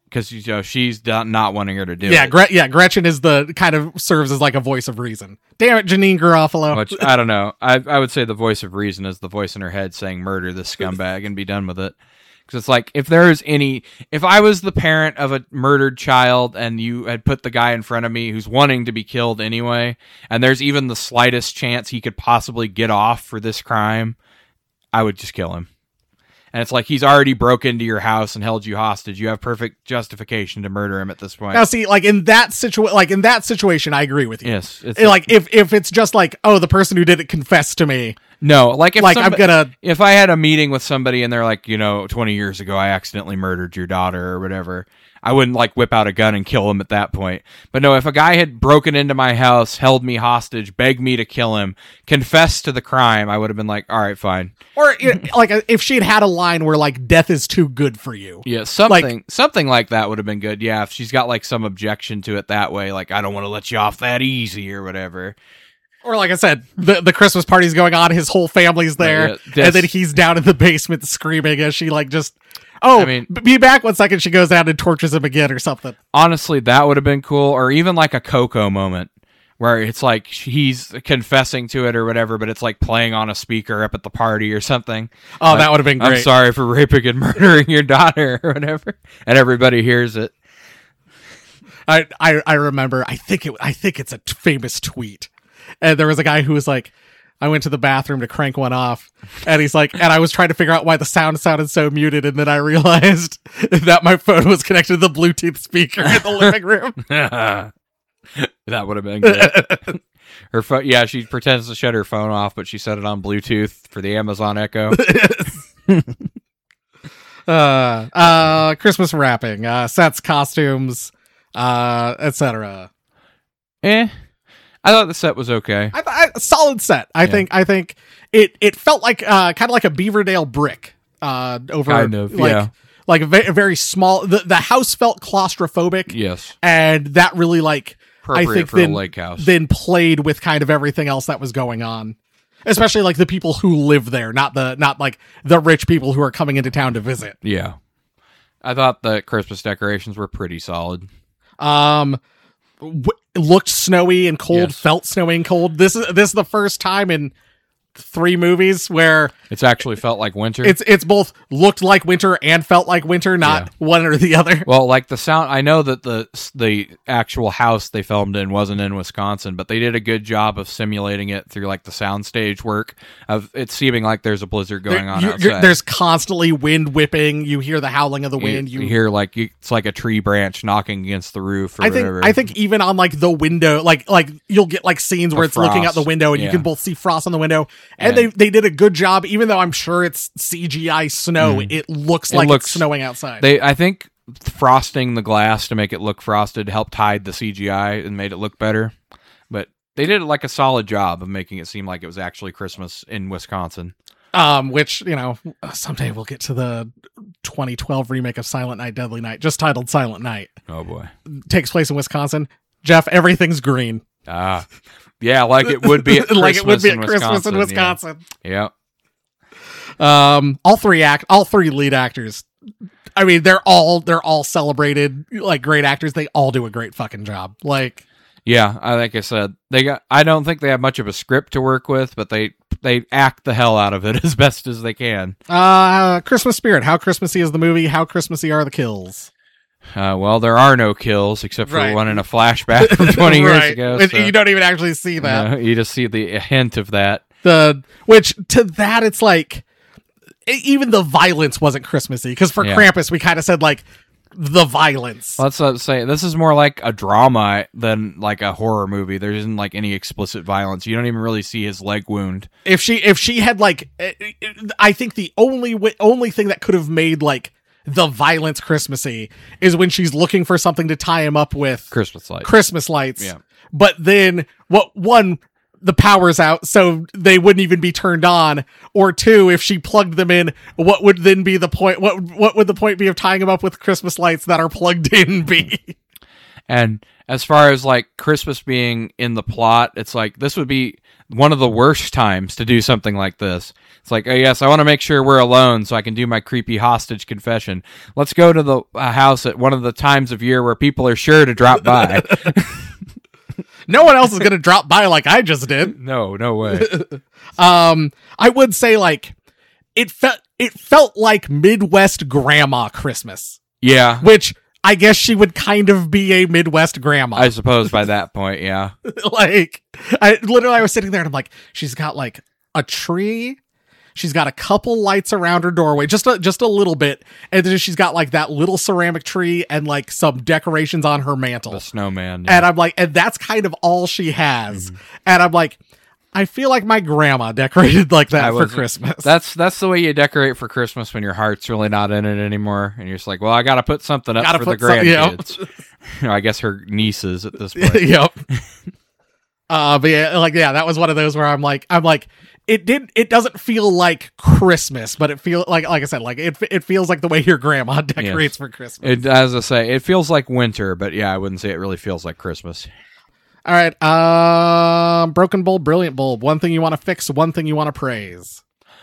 because she's not wanting her to do Yeah, it. Gretchen is the kind of serves as like a voice of reason. Damn it, Janine Garofalo. Which I don't know. I would say the voice of reason is the voice in her head saying murder this scumbag and be done with it. Because it's like, if I was the parent of a murdered child and you had put the guy in front of me who's wanting to be killed anyway, and there's even the slightest chance he could possibly get off for this crime, I would just kill him. And it's like, he's already broke into your house and held you hostage. You have perfect justification to murder him at this point. Now, see, like in that situation, I agree with you. Yes. Like if it's just like, oh, the person who did it confessed to me. No, like if if I had a meeting with somebody and they're like, 20 years ago, I accidentally murdered your daughter or whatever, I wouldn't like whip out a gun and kill him at that point. But no, if a guy had broken into my house, held me hostage, begged me to kill him, confessed to the crime, I would have been like, all right, fine. Or like if she had a line where like death is too good for you. Yeah, something like that would have been good. Yeah, if she's got like some objection to it that way, like I don't want to let you off that easy or whatever. Or like I said, the Christmas party's going on, his whole family's there, and then he's down in the basement screaming as she like just, be back 1 second, she goes down and tortures him again or something. Honestly, that would have been cool, or even like a Coco moment, where it's like he's confessing to it or whatever, but it's like playing on a speaker up at the party or something. Oh, that would have been great. I'm sorry for raping and murdering your daughter or whatever, and everybody hears it. I remember, I think it's a famous tweet. And there was a guy who was like, I went to the bathroom to crank one off, and he's like, and I was trying to figure out why the sound sounded so muted, and then I realized that my phone was connected to the Bluetooth speaker in the living room. That would have been good. Her phone, yeah, she pretends to shut her phone off, but she set it on Bluetooth for the Amazon Echo. Christmas wrapping, sets, costumes, etc. I thought the set was okay. Solid set. I think it felt like kind of like a Beaverdale brick. Over kind of, like a very small. The house felt claustrophobic. Yes, and that really like appropriate I think for then, a lake house. Then played with kind of everything else that was going on, especially like the people who live there, not like the rich people who are coming into town to visit. Yeah, I thought the Christmas decorations were pretty solid. Looked snowy and cold, yes. Felt snowy and cold. This is the first time in 3 movies where it's actually felt like winter. It's both looked like winter and felt like winter, not one or the other. Well, like the sound, I know that the actual house they filmed in wasn't in Wisconsin, but they did a good job of simulating it through like the soundstage work of it seeming like there's a blizzard going on outside. There's constantly wind whipping. You hear the howling of the wind. You hear like it's like a tree branch knocking against the roof. Or whatever. I think even on like the window, like you'll get like scenes where it's looking out the window and you can both see frost on the window. And they did a good job, even though I'm sure it's CGI snow. It looks like it's snowing outside. I think frosting the glass to make it look frosted helped hide the CGI and made it look better. But they did like a solid job of making it seem like it was actually Christmas in Wisconsin. Which, someday we'll get to the 2012 remake of Silent Night, Deadly Night, just titled Silent Night. Oh boy. Takes place in Wisconsin. Jeff, everything's green. Yeah, like it would be at Christmas, like it would be at in Christmas Wisconsin, in Wisconsin. Yeah. All three lead actors. I mean, they're all celebrated like great actors. They all do a great fucking job. Like, yeah, like I said, I don't think they have much of a script to work with, but they act the hell out of it as best as they can. Christmas Spirit. How Christmassy is the movie? How Christmassy are the kills? Well, there are no kills except for one in a flashback from 20 years ago. So, you don't even actually see that. You just see the hint of that. Which to that, it's like even the violence wasn't Christmassy because for Krampus, we kind of said like the violence. Let's say this is more like a drama than like a horror movie. There isn't like any explicit violence. You don't even really see his leg wound. If she had like, I think the only thing that could have made like the violence Christmassy is when she's looking for something to tie him up with Christmas lights. Yeah. But then the power's out, so they wouldn't even be turned on. Or 2, if she plugged them in, what would then be the point? What would the point be of tying them up with Christmas lights that are plugged in be? And as far as like Christmas being in the plot, it's like this would be one of the worst times to do something like this. It's like, oh yes, I want to make sure we're alone so I can do my creepy hostage confession. Let's go to the house at one of the times of year where people are sure to drop by. No one else is going to drop by like I just did. No way. I would say like it felt like Midwest grandma Christmas, Yeah, which I guess she would kind of be a Midwest grandma. I suppose by that point, yeah. Like I was sitting there and I'm like, she's got like a tree. She's got a couple lights around her doorway, just a little bit, and then she's got like that little ceramic tree and like some decorations on her mantle. The snowman. Yeah. And I'm like, and that's kind of all she has. And I'm like, I feel like my grandma decorated like that for Christmas. That's the way you decorate for Christmas when your heart's really not in it anymore, and you're just like, well, I got to put something up for the grandkids. I guess her nieces at this point. Yep. But yeah, that was one of those where I'm like, it doesn't feel like Christmas, but it feels like I said, like it feels like the way your grandma decorates for Christmas. As I say, it feels like winter, but yeah, I wouldn't say it really feels like Christmas. All right, broken bulb, brilliant bulb. One thing you want to fix, one thing you want to praise.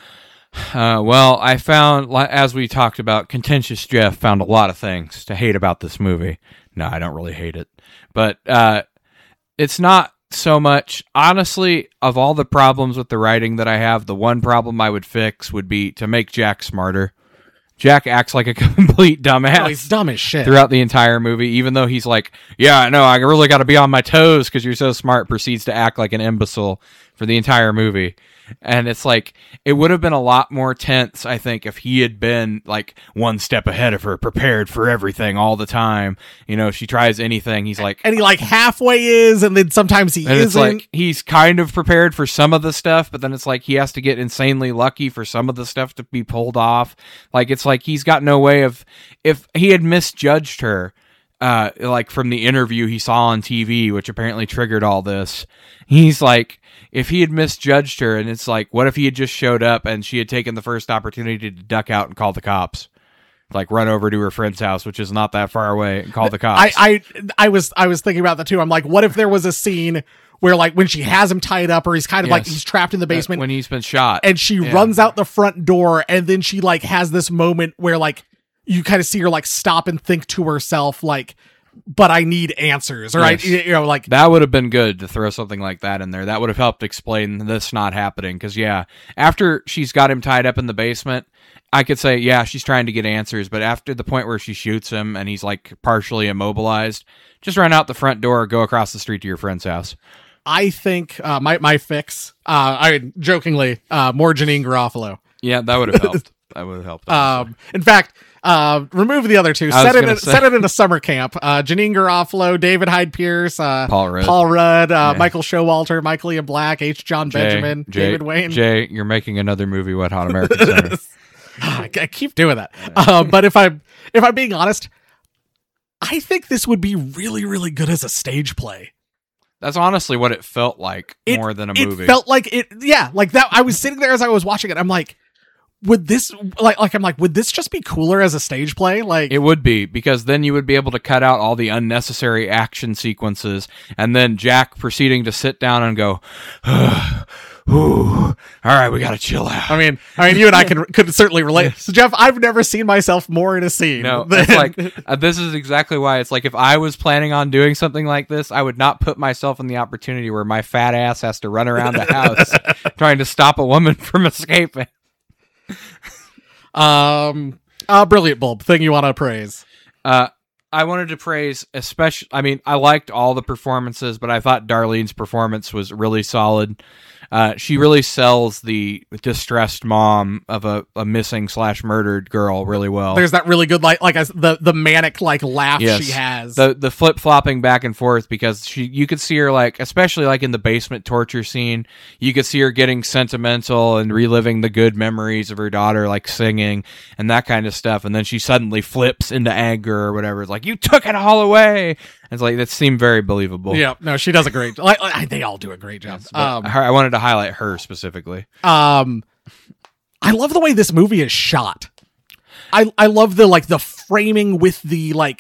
Well, I found, as we talked about, Contentious Jeff found a lot of things to hate about this movie. No, I don't really hate it, but it's not so much, honestly, of all the problems with the writing that I have, the one problem I would fix would be to make Jack smarter. Jack acts like a complete dumbass. Oh, he's dumb as shit throughout the entire movie, even though he's like, yeah, I know, I really got to be on my toes because you're so smart, proceeds to act like an imbecile for the entire movie. And it's like, it would have been a lot more tense, I think, if he had been like one step ahead of her, prepared for everything all the time. You know, she tries anything, he's like, and he like halfway is, and then sometimes he isn't. It's like he's kind of prepared for some of the stuff, but then it's like he has to get insanely lucky for some of the stuff to be pulled off. Like it's like he's got no way of, if he had misjudged her, like from the interview he saw on TV, which apparently triggered all this. He's like, if he had misjudged her, and it's like, what if he had just showed up and she had taken the first opportunity to duck out and call the cops? Like run over to her friend's house, which is not that far away, and call the cops. I was thinking about that too. I'm like, what if there was a scene where like when she has him tied up, or he's kind of like he's trapped in the basement when he's been shot, and she runs out the front door, and then she like has this moment where like you kind of see her like stop and think to herself like, but I need answers, or yes. Like that would have been good to throw something like that in there. That would have helped explain this not happening. Because after she's got him tied up in the basement, I could say she's trying to get answers. But after the point where she shoots him and he's like partially immobilized, just run out the front door, go across the street to your friend's house. I think my fix, jokingly, more Janine Garofalo. Yeah, that would have helped. That would have helped. In fact, remove the other two. Set it in a summer camp. Janine Garofalo, David Hyde Pierce, Paul Rudd, Michael Showalter, Michael Ian Black, H. John Benjamin, David Wayne. Jay, you're making another movie, Wet Hot American Summer. I keep doing that. But if I'm being honest, I think this would be really, really good as a stage play. That's honestly what it felt like more than a movie. It felt like it, like that. I was sitting there as I was watching it. I'm like, would this would this just be cooler as a stage play? Like it would be, because then you would be able to cut out all the unnecessary action sequences, and then Jack proceeding to sit down and go, all right, we gotta chill out. I mean, you and I could certainly relate. So, Jeff, I've never seen myself more in a scene. No, it's like this is exactly why. It's like if I was planning on doing something like this, I would not put myself in the opportunity where my fat ass has to run around the house trying to stop a woman from escaping. Brilliant bulb. Thing you want to praise? I wanted to praise, especially. I mean, I liked all the performances, but I thought Darlene's performance was really solid. She really sells the distressed mom of a missing / murdered girl really well. There's that really good the manic laugh she has. The flip flopping back and forth, because you could see her especially in the basement torture scene, you could see her getting sentimental and reliving the good memories of her daughter, singing and that kind of stuff, and then she suddenly flips into anger or whatever. It's like, you took it all away. It's like, that seemed very believable. Yeah, no, she does a great they all do a great job. I wanted to highlight her specifically. I love the way this movie is shot. I love the framing with the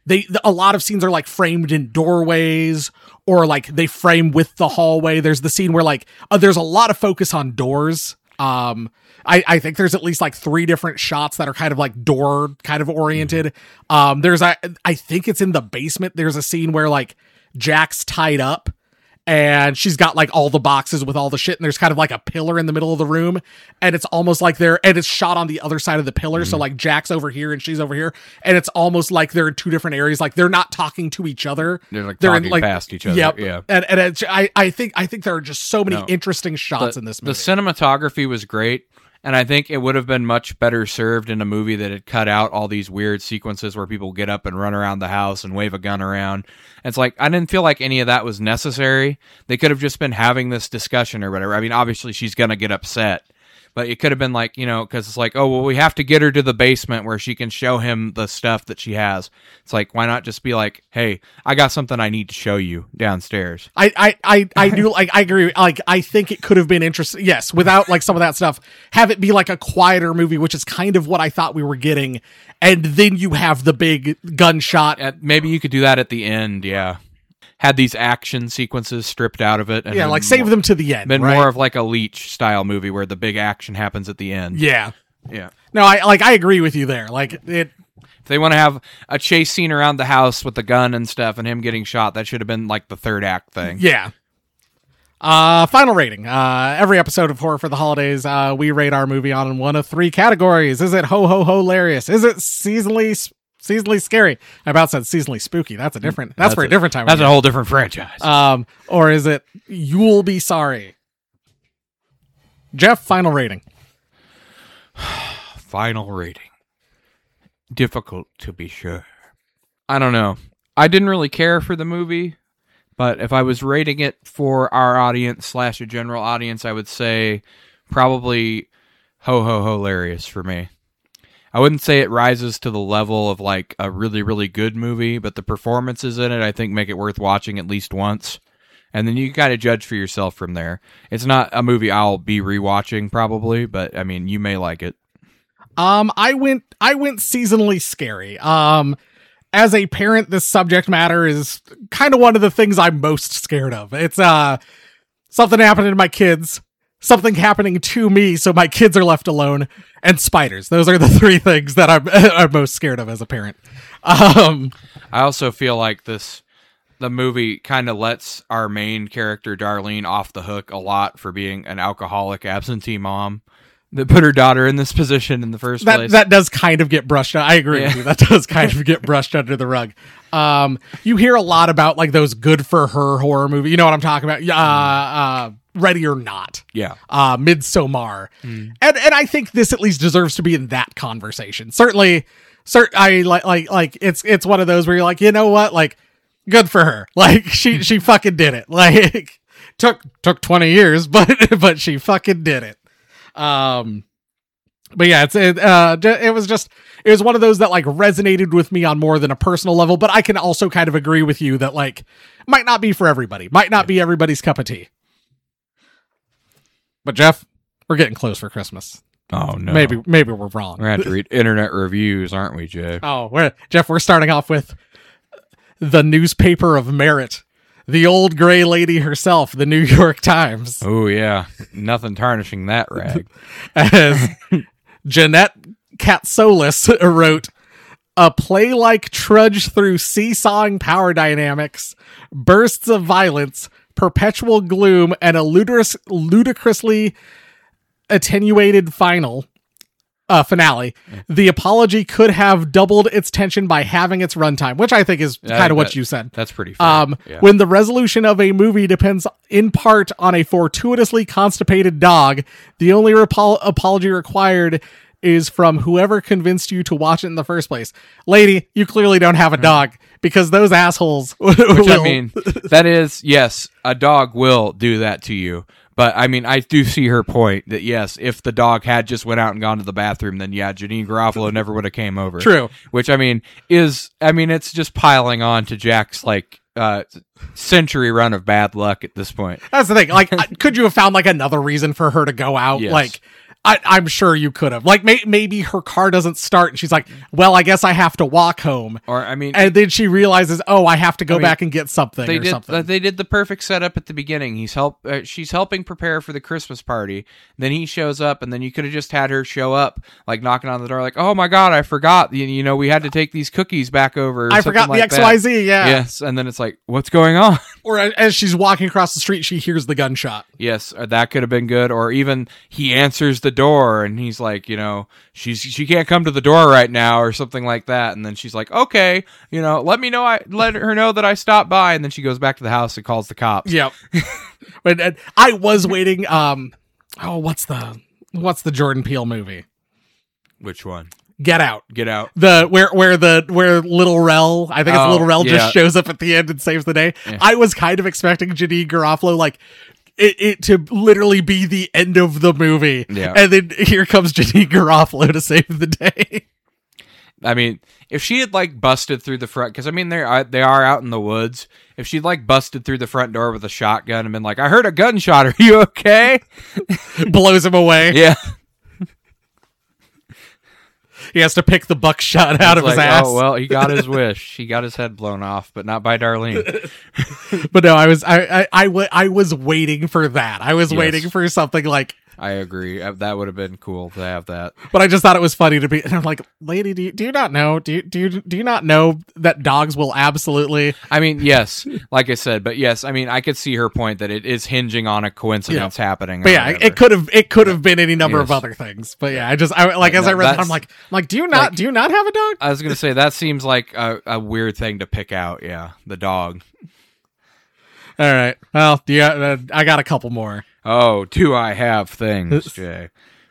a lot of scenes are like framed in doorways, or like they frame with the hallway. There's the scene where like there's a lot of focus on doors. I think there's at least like 3 different shots that are kind of like door kind of oriented. I think it's in the basement. There's a scene where like Jack's tied up and she's got like all the boxes with all the shit, and there's kind of like a pillar in the middle of the room, and it's almost like and it's shot on the other side of the pillar. So like Jack's over here and she's over here, and it's almost like they're in 2 different areas. Like they're not talking to each other. They're talking past each other. Yep. Yeah. And I think there are just so many interesting shots in this movie. The cinematography was great. And I think it would have been much better served in a movie that had cut out all these weird sequences where people get up and run around the house and wave a gun around. It's like, I didn't feel like any of that was necessary. They could have just been having this discussion or whatever. I mean, obviously she's going to get upset, but it could have been like, because it's like, oh, well, we have to get her to the basement where she can show him the stuff that she has. It's like, why not just be like, hey, I got something I need to show you downstairs. I do like, I agree. Like, I think it could have been interesting. Yes. Without like some of that stuff, have it be like a quieter movie, which is kind of what I thought we were getting. And then you have the big gunshot. Maybe you could do that at the end. Yeah. Had these action sequences stripped out of it. And like save them to the end. Been more of like a Leech style movie where the big action happens at the end. Yeah. Yeah. No, I agree with you there. Like it. If they want to have a chase scene around the house with the gun and stuff and him getting shot, that should have been like the 3rd act thing. Yeah. Final rating. Every episode of Horror for the Holidays, we rate our movie on one of 3 categories. Is it hilarious? Is it seasonally scary? I about said seasonally spooky. That's for a different time. That's a whole different franchise. Or is it you'll be sorry? Jeff, final rating. Final rating. Difficult to be sure. I don't know. I didn't really care for the movie, but if I was rating it for our audience / a general audience, I would say probably hilarious for me. I wouldn't say it rises to the level of like a really, really good movie, but the performances in it, I think, make it worth watching at least once. And then you got to judge for yourself from there. It's not a movie I'll be rewatching probably, but I mean, you may like it. I went seasonally scary. As a parent, this subject matter is kind of one of the things I'm most scared of. It's something happening to my kids, something happening to me, so my kids are left alone, and spiders. Those are the 3 things that I'm most scared of as a parent. I also feel like the movie kind of lets our main character Darlene off the hook a lot for being an alcoholic absentee mom that put her daughter in this position in the first place. That does kind of get brushed. I agree with you. That does kind of get brushed under the rug. You hear a lot about like those good for her horror movie. You know what I'm talking about? Ready or Not. Yeah. Midsommar. And I think this at least deserves to be in that conversation. Certainly I like it's one of those where you're like, you know what? Like, good for her. Like she fucking did it. Like took 20 years, but she fucking did it. But yeah, it was one of those that like resonated with me on more than a personal level, but I can also kind of agree with you that like might not be for everybody, might not be everybody's cup of tea. But Jeff, we're getting close for Christmas. Oh no. Maybe we're wrong. We're gonna have to read internet reviews, aren't we, Jay? Oh, we're starting off with the newspaper of merit. The old gray lady herself, the New York Times. Oh, yeah. Nothing tarnishing that rag. As Jeanette Katsolis wrote, a play-like trudge through seesawing power dynamics, bursts of violence, perpetual gloom, and a ludicrously attenuated finale. The apology could have doubled its tension by having its runtime, which I think is kind of what you said. That's pretty fair. When the resolution of a movie depends in part on a fortuitously constipated dog, the only apology required is from whoever convinced you to watch it in the first place. Lady, you clearly don't have a dog, because those assholes Which I mean, that is, yes, a dog will do that to you. But, I mean, I do see her point that, yes, if the dog had just went out and gone to the bathroom, then, yeah, Janine Garofalo never would have came over. True. Which, I mean, it's just piling on to Jack's, like, century run of bad luck at this point. That's the thing. Like, could you have found, like, another reason for her to go out? Yes. Like, I'm sure you could have. Like, maybe her car doesn't start, and she's like, well, I guess I have to walk home. Or, I mean... And then she realizes, oh, I have to go back and get something something. They did the perfect setup at the beginning. She's helping prepare for the Christmas party. Then he shows up, and then you could have just had her show up, like, knocking on the door, like, oh, my God, I forgot. You know, we had to take these cookies back over. I forgot the XYZ, yeah. Yes, and then it's like, what's going on? Or as she's walking across the street, she hears the gunshot. Yes, that could have been good. Or even he answers the door and he's like, you know, she can't come to the door right now or something like that. And then she's like, okay, you know, let her know that I stopped by. And then she goes back to the house and calls the cops. Yep. But I was waiting. What's the Jordan Peele movie? Which one? Get Out. Get Out. Where Little Rel, I think it's Little Rel, just shows up at the end and saves the day. Yeah. I was kind of expecting Janeane Garofalo, like, it to literally be the end of the movie. Yeah. And then here comes Janeane Garofalo to save the day. I mean, if she had, like, busted through the front, because, I mean, they are out in the woods. If she'd, like, busted through the front door with a shotgun and been like, I heard a gunshot, are you okay? Blows him away. Yeah. He has to pick the buckshot out of his ass. Oh, well, he got his wish. He got his head blown off, but not by Darlene. But no, I was waiting for that. I was waiting for something like... I agree. That would have been cool to have that. But I just thought it was funny to be... And I'm like, lady, do you not know? Do you not know that dogs will absolutely... I mean, yes, like I said, but yes, I mean, I could see her point that it is hinging on a coincidence happening. But yeah, it could have been any number of other things. But yeah, as I read that, I'm like, do you not have a dog? I was gonna say that seems like a weird thing to pick out. Yeah, the dog. All right. Well, I got a couple more. Oh, do I have things, Jay?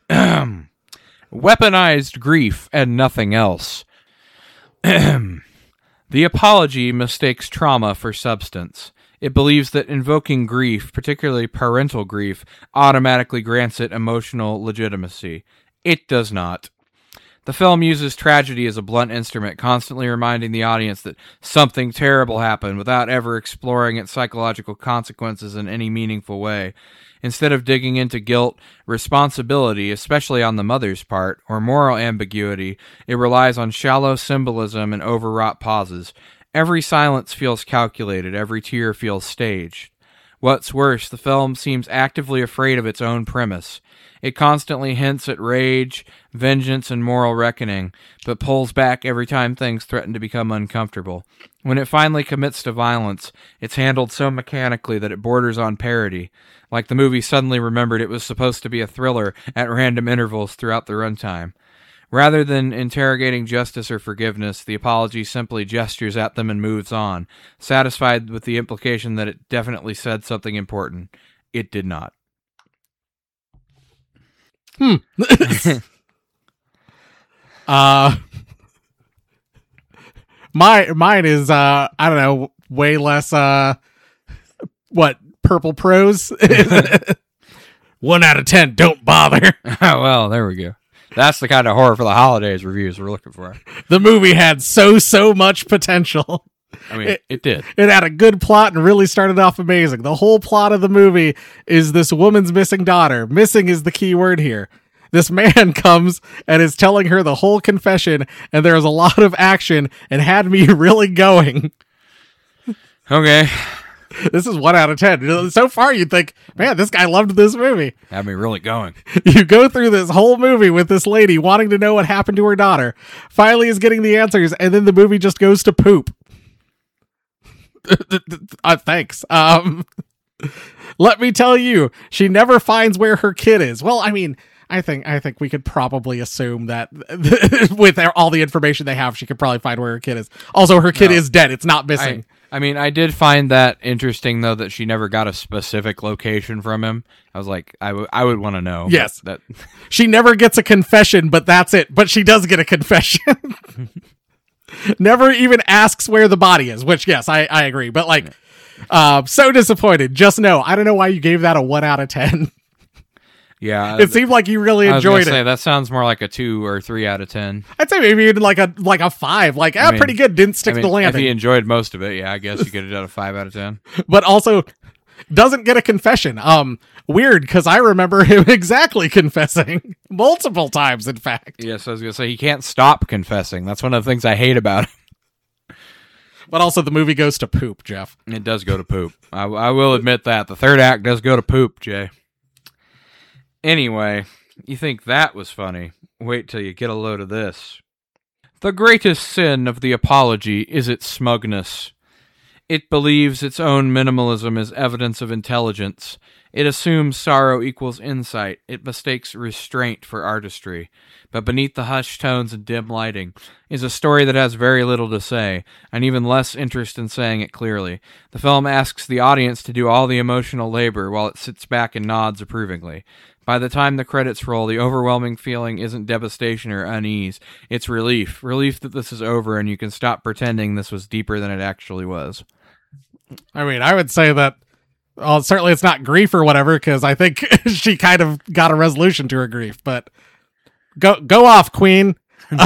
Weaponized grief and nothing else. The apology mistakes trauma for substance. It believes that invoking grief, particularly parental grief, automatically grants it emotional legitimacy. It does not. The film uses tragedy as a blunt instrument, constantly reminding the audience that something terrible happened without ever exploring its psychological consequences in any meaningful way. Instead of digging into guilt, responsibility, especially on the mother's part, or moral ambiguity, it relies on shallow symbolism and overwrought pauses. Every silence feels calculated, every tear feels staged. What's worse, the film seems actively afraid of its own premise. It constantly hints at rage, vengeance, and moral reckoning, but pulls back every time things threaten to become uncomfortable. When it finally commits to violence, it's handled so mechanically that it borders on parody, like the movie suddenly remembered it was supposed to be a thriller at random intervals throughout the runtime. Rather than interrogating justice or forgiveness, the apology simply gestures at them and moves on, satisfied with the implication that it definitely said something important. It did not. Mine is I don't know, way less purple prose. 1 out of 10, don't bother. Well, there we go. That's the kind of horror for the holidays reviews we're looking for. The movie had so much potential. I mean, it did. It had a good plot and really started off amazing. The whole plot of the movie is this woman's missing daughter. Missing is the key word here. This man comes and is telling her the whole confession, and there's a lot of action and had me really going. Okay. This is 1 out of 10. So far, you'd think, man, this guy loved this movie. Had me really going. You go through this whole movie with this lady wanting to know what happened to her daughter. Finally is getting the answers, and then the movie just goes to poop. Thanks. Let me tell you, she never finds where her kid is. Well, I mean, I think we could probably assume that with all the information they have, she could probably find where her kid is. Also, her kid is dead. It's not missing. I mean, I did find that interesting, though, that she never got a specific location from him. I was like, I would want to know. Yes. That she never gets a confession, but that's it. But she does get a confession. Never even asks where the body is, which, yes, I agree. But, like, so disappointed. Just know, I don't know why you gave that a 1 out of 10. Yeah. It seemed like you really enjoyed it. That sounds more like a 2 or 3 out of 10. I'd say maybe even like a 5. Like, I mean, pretty good. Didn't stick the landing. If you enjoyed most of it, yeah, I guess you could have done a 5 out of 10. But also, Doesn't get a confession. Weird, because I remember him exactly confessing multiple times, in fact. Yes, I was going to say, he can't stop confessing. That's one of the things I hate about him. But also, the movie goes to poop, Jeff. It does go to poop. I will admit that. The third act does go to poop, Jay. Anyway, you think that was funny? Wait till you get a load of this. The greatest sin of the apology is its smugness. It believes its own minimalism is evidence of intelligence. It assumes sorrow equals insight. It mistakes restraint for artistry. But beneath the hushed tones and dim lighting is a story that has very little to say, and even less interest in saying it clearly. The film asks the audience to do all the emotional labor while it sits back and nods approvingly. By the time the credits roll, the overwhelming feeling isn't devastation or unease. It's relief. Relief that this is over and you can stop pretending this was deeper than it actually was. I mean, I would say that, well, certainly it's not grief or whatever, because I think she kind of got a resolution to her grief, but go off, Queen. 1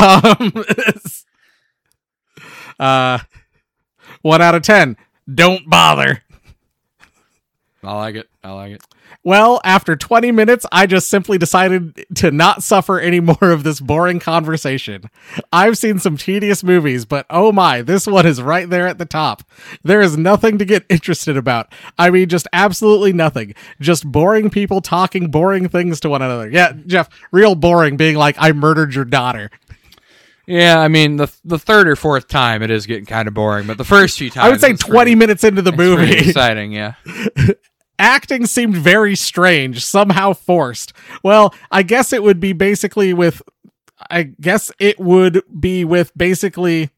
out of 10. Don't bother. I like it. Well, after 20 minutes, I just simply decided to not suffer any more of this boring conversation. I've seen some tedious movies, but oh my, this one is right there at the top. There is nothing to get interested about. I mean, just absolutely nothing. Just boring people talking boring things to one another. Yeah, Jeff, real boring, being like, I murdered your daughter. Yeah, I mean, the third or fourth time it is getting kind of boring, but the first few times... I would say 20 minutes into the movie. It's pretty exciting, yeah. Acting seemed very strange, somehow forced. Well, I guess it would be basically with basically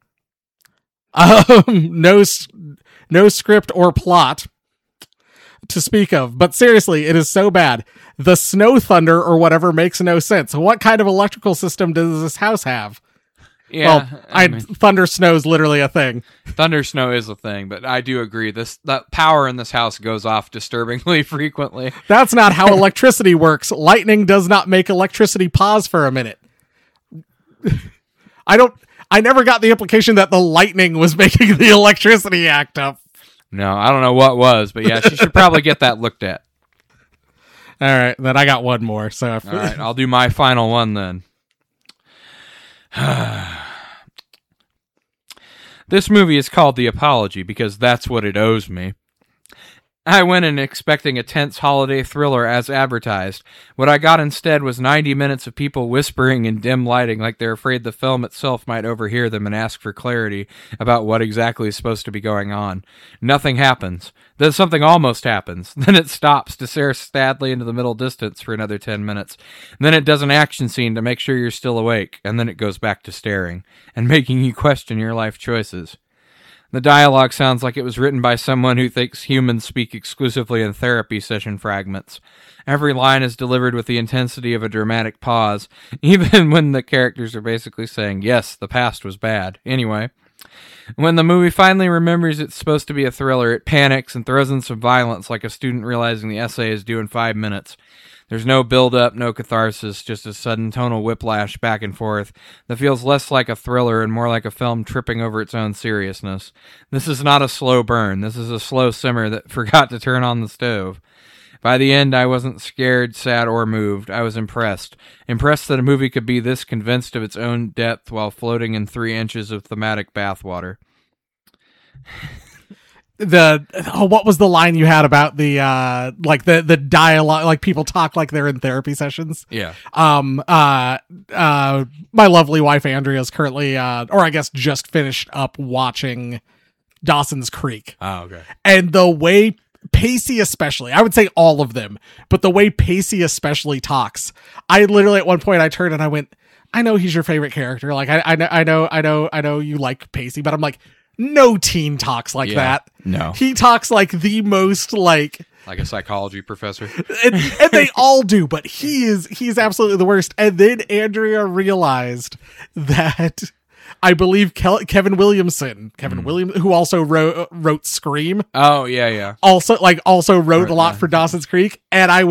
no script or plot to speak of. But seriously, it is so bad. The snow thunder or whatever makes no sense. What kind of electrical system does this house have? Yeah, well, I mean, thunder snow is literally a thing. Thunder snow is a thing, but I do agree that power in this house goes off disturbingly frequently. That's not how electricity works. Lightning does not make electricity pause for a minute. I never got the implication that the lightning was making the electricity act up. No, I don't know what was, but yeah, she should probably get that looked at. All right, then I got one more. So all right, I'll do my final one then. This movie is called The Apology because that's what it owes me. I went in expecting a tense holiday thriller as advertised. What I got instead was 90 minutes of people whispering in dim lighting like they're afraid the film itself might overhear them and ask for clarity about what exactly is supposed to be going on. Nothing happens. Then something almost happens. Then it stops to stare sadly into the middle distance for another 10 minutes. And then it does an action scene to make sure you're still awake. And then it goes back to staring and making you question your life choices. The dialogue sounds like it was written by someone who thinks humans speak exclusively in therapy session fragments. Every line is delivered with the intensity of a dramatic pause, even when the characters are basically saying, yes, the past was bad. Anyway, when the movie finally remembers it's supposed to be a thriller, it panics and throws in some violence like a student realizing the essay is due in 5 minutes. There's no build-up, no catharsis, just a sudden tonal whiplash back and forth that feels less like a thriller and more like a film tripping over its own seriousness. This is not a slow burn. This is a slow simmer that forgot to turn on the stove. By the end, I wasn't scared, sad, or moved. I was impressed. Impressed that a movie could be this convinced of its own depth while floating in 3 inches of thematic bathwater. What was the line you had about the dialogue, like people talk like they're in therapy sessions? Yeah. My lovely wife Andrea is currently or I guess just finished up watching Dawson's Creek. Oh, okay. And the way Pacey especially, I would say all of them, but the way Pacey especially talks, I literally at one point I turned and I went, I know he's your favorite character. Like I know you like Pacey, but I'm like, no teen talks like that. No. He talks like the most like a psychology professor. and they all do, but he's absolutely the worst. And then Andrea realized that I believe Kevin Williamson, who also wrote Scream. Oh, yeah. Also wrote a lot for Dawson's Creek. And I went,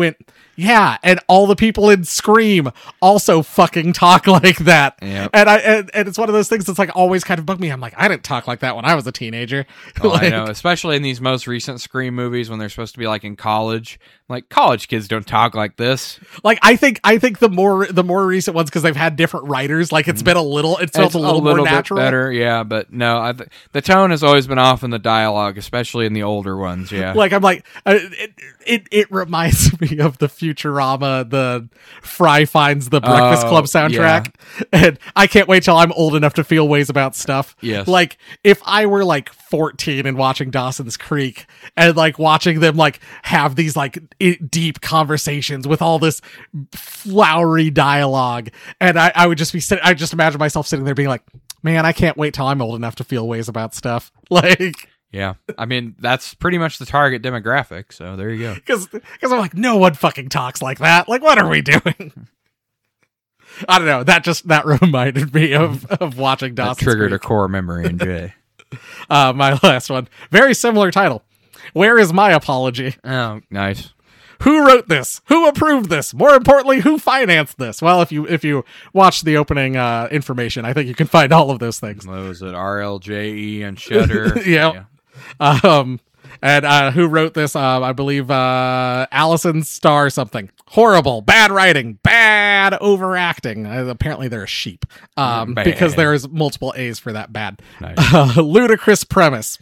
Yeah, and all the people in Scream also fucking talk like that. Yep. And it's one of those things that's like always kind of bugged me. I'm like, I didn't talk like that when I was a teenager. Oh, Like, I know, especially in these most recent Scream movies when they're supposed to be like in college. Like, college kids don't talk like this. Like I think the more recent ones, because they've had different writers, like it's felt a little more natural. Bit better, yeah. But no, the tone has always been off in the dialogue, especially in the older ones. Yeah, Like I'm like, it reminds me of the Futurama, the Fry finds the Breakfast Club soundtrack, and I can't wait till I'm old enough to feel ways about stuff. Yes. Like if I were like 14 and watching Dawson's Creek and like watching them like have these like deep conversations with all this flowery dialogue, and I would just be sitting, I just imagine myself sitting there being like, man, I can't wait till I'm old enough to feel ways about stuff. Like, yeah. I mean, that's pretty much the target demographic. So there you go. because I'm like, no one fucking talks like that. Like, what are we doing? I don't know. That reminded me of watching Dawson's That triggered Creek. a core memory in Jay. My last one, very similar title. Where is my apology? Oh, nice. Who wrote this? Who approved this? More importantly, who financed this? Well, if you watch the opening information, I think you can find all of those things. What was it? RLJE and Shudder. Yeah. And who wrote this? I believe Allison Starr something. Horrible, bad writing, bad overacting. Apparently they're a sheep. Bad. Because there's multiple A's for that bad. Nice. Ludicrous premise.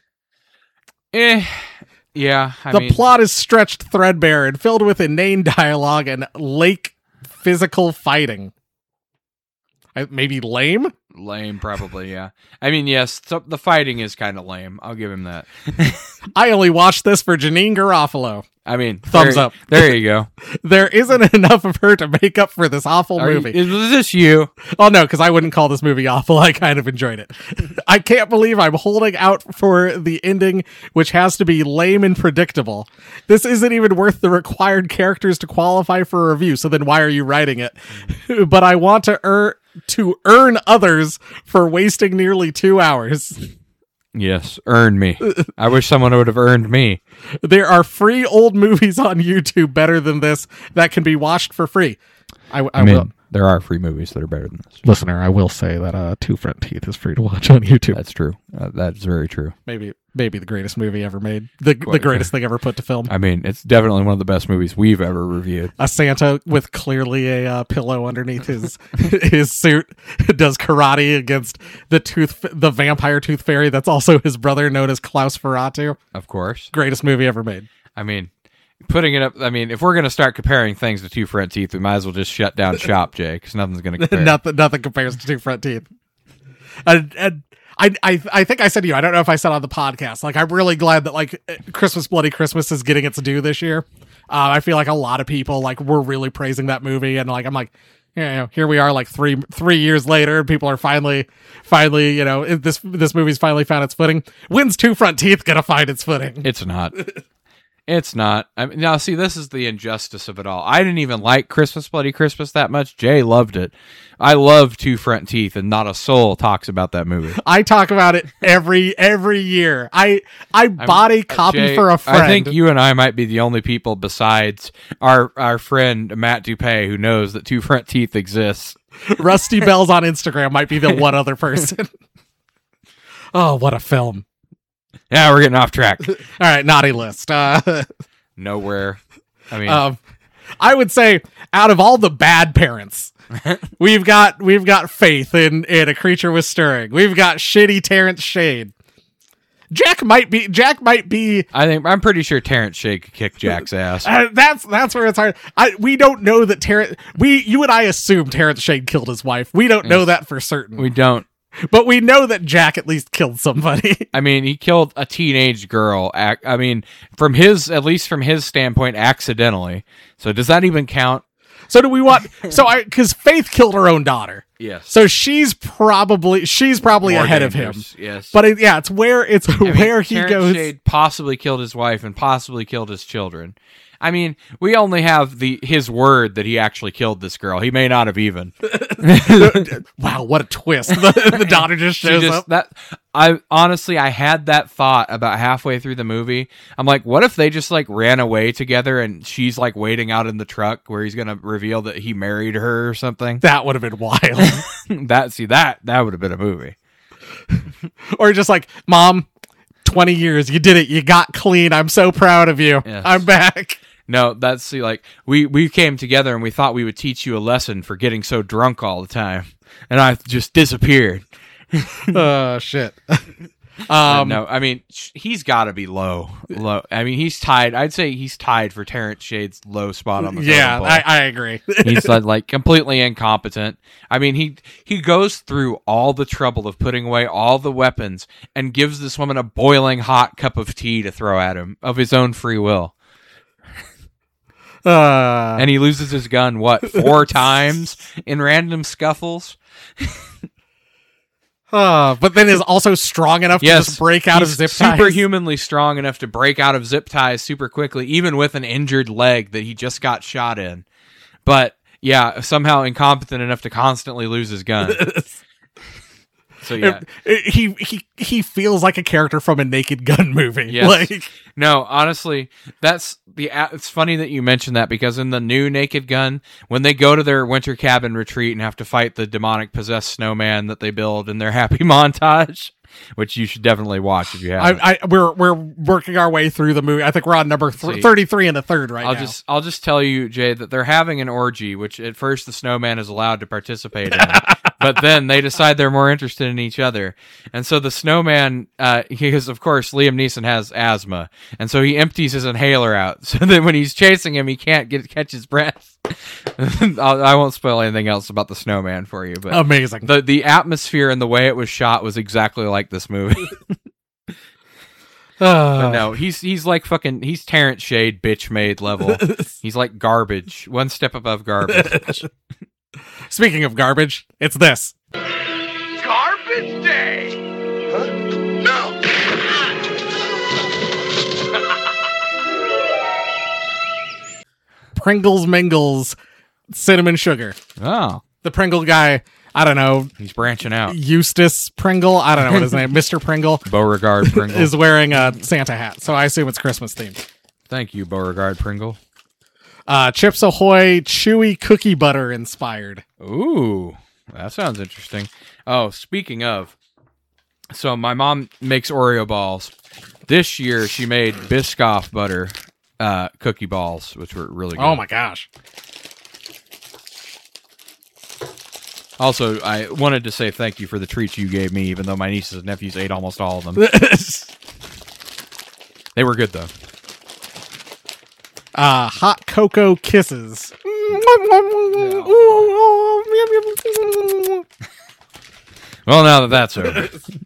Yeah. I The mean, plot is stretched, threadbare, and filled with inane dialogue and lake physical fighting. Maybe lame? lame, probably. Yeah. I mean, yes, the fighting is kind of lame. I'll give him that. I only watched this for Janine Garofalo. I mean, Thumbs up. There you go. There isn't enough of her to make up for this awful movie. Was this you? Oh, no, because I wouldn't call this movie awful. I kind of enjoyed it. I can't believe I'm holding out for the ending, which has to be lame and predictable. This isn't even worth the required characters to qualify for a review, so then why are you writing it? But I want to earn others for wasting nearly 2 hours. Yes, earn me. I wish someone would have earned me. There are free old movies on YouTube better than this that can be watched for free. I mean, will. there are free movies that are better than this. Listener, I will say that Two Front Teeth is free to watch on YouTube. That's true. That's very true. Maybe the greatest movie ever made. The greatest thing ever put to film. I mean, it's definitely one of the best movies we've ever reviewed. A Santa with clearly a pillow underneath his his suit does karate against the vampire tooth fairy that's also his brother, known as Klaus Ferratu. Of course. Greatest movie ever made. I mean, putting it up, I mean, if we're going to start comparing things to Two Front Teeth, we might as well just shut down shop, Jay, because nothing's going to compare. Nothing compares to Two Front Teeth. And I think I said to you, I don't know if I said on the podcast, like, I'm really glad that, like, Christmas Bloody Christmas is getting its due this year. I feel like a lot of people, like, were really praising that movie, and, like, I'm like, you know, here we are, like, three years later, and people are finally, you know, this movie's finally found its footing. When's Two Front Teeth gonna find its footing? It's not. It's not. I mean, now, see, this is the injustice of it all. I didn't even like Christmas Bloody Christmas that much. Jay loved it. I love Two Front Teeth, and not a soul talks about that movie. I talk about it every year. I bought a copy Jay, for a friend. I think you and I might be the only people besides our friend Matt Dupay who knows that Two Front Teeth exists. Rusty Bells on Instagram might be the one other person. Oh, what a film. Yeah, we're getting off track. All right, naughty list. Nowhere. I mean, I would say out of all the bad parents, we've got faith in A Creature Was Stirring. We've got shitty Terrence Shade. Jack might be. I'm pretty sure Terrence Shade could kick Jack's ass. That's where it's hard. We don't know that you and I assume Terrence Shade killed his wife. We don't know that for certain. We don't. But we know that Jack at least killed somebody. I mean, he killed a teenage girl. I mean, at least from his standpoint, accidentally. So does that even count? So do we want? Because Faith killed her own daughter. Yes. So she's probably More ahead dangerous, of him. Yes. But it's where he Terrence goes. Shade possibly killed his wife and possibly killed his children. I mean, we only have his word that he actually killed this girl. He may not have even. Wow, what a twist. The daughter just shows up. I had that thought about halfway through the movie. I'm like, what if they just like ran away together and she's like waiting out in the truck where he's going to reveal that he married her or something? That would have been wild. that would have been a movie. Or just like, Mom, 20 years, you did it. You got clean. I'm so proud of you. Yes. I'm back. No, that's like we came together and we thought we would teach you a lesson for getting so drunk all the time, and I just disappeared. Shit. No, I mean he's got to be low. I mean he's tied. I'd say he's tied for Terrence Shade's low spot on the yeah. totem pole. I agree. He's like completely incompetent. I mean he goes through all the trouble of putting away all the weapons and gives this woman a boiling hot cup of tea to throw at him of his own free will. And he loses his gun, 4 times in random scuffles? But then is also strong enough to just break out of zip ties. Superhumanly strong enough to break out of zip ties super quickly, even with an injured leg that he just got shot in. But yeah, somehow incompetent enough to constantly lose his gun. So yeah, he feels like a character from a Naked Gun movie. Yes. Like, no, honestly, it's funny that you mentioned that because in the new Naked Gun, when they go to their winter cabin retreat and have to fight the demonic possessed snowman that they build in their happy montage, which you should definitely watch if you haven't. We're working our way through the movie. I think we're on number 33 and a third right now. I'll just tell you, Jay, that they're having an orgy, which at first the snowman is allowed to participate in. But then they decide they're more interested in each other. And so the snowman, because of course Liam Neeson has asthma, and so he empties his inhaler out so that when he's chasing him, he can't catch his breath. I won't spoil anything else about the snowman for you, but amazing. The atmosphere and the way it was shot was exactly like this movie. But no, he's like he's Terrence Shade bitch made level. He's like garbage, one step above garbage. Speaking of garbage, it's this. Garbage Day! Huh? No! Pringles Mingles Cinnamon Sugar. Oh. The Pringle guy, I don't know. He's branching out. Eustace Pringle, I don't know what his name, Mr. Pringle. Beauregard Pringle. Is wearing a Santa hat, so I assume it's Christmas themed. Thank you, Beauregard Pringle. Chips Ahoy Chewy Cookie Butter inspired. Ooh, that sounds interesting. Oh, speaking of, so my mom makes Oreo balls. This year she made Biscoff butter cookie balls, which were really good. Oh my gosh. Also, I wanted to say thank you for the treats you gave me, even though my nieces and nephews ate almost all of them. They were good, though. Hot Cocoa Kisses. Well, now that that's over.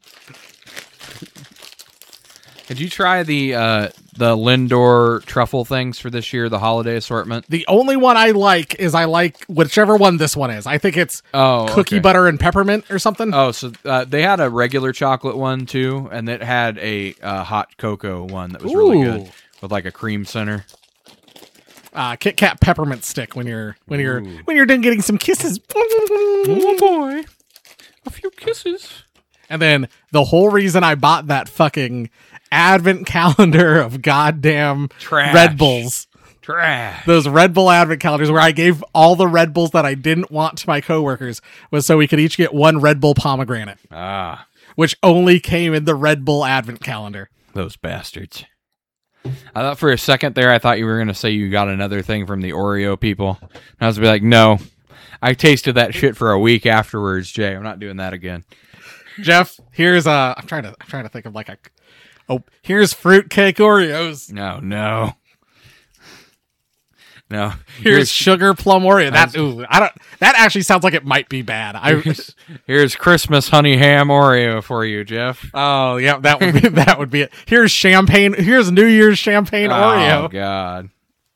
Did you try the Lindor truffle things for this year, the holiday assortment? The only one I like is whichever one this one is. I think it's cookie butter and peppermint or something. Oh, so they had a regular chocolate one too, and it had a hot cocoa one that was really good with like a cream center. Kit Kat peppermint stick when you're done getting some kisses. Oh boy, a few kisses. And then the whole reason I bought that fucking advent calendar of goddamn Trash. Red Bulls. Trash. Those Red Bull advent calendars where I gave all the Red Bulls that I didn't want to my coworkers was so we could each get one Red Bull pomegranate. Which only came in the Red Bull advent calendar. Those bastards. I thought for a second there, I thought you were going to say you got another thing from the Oreo people. I was going to be like, no, I tasted that shit for a week afterwards, Jay. I'm not doing that again. Jeff, here's I'm trying to think of here's fruitcake Oreos. No. Here's sugar plum Oreo. That actually sounds like it might be bad. Here's Christmas honey ham Oreo for you, Jeff. Oh yeah, that would be it. Here's champagne. Here's New Year's champagne Oreo. Oh God.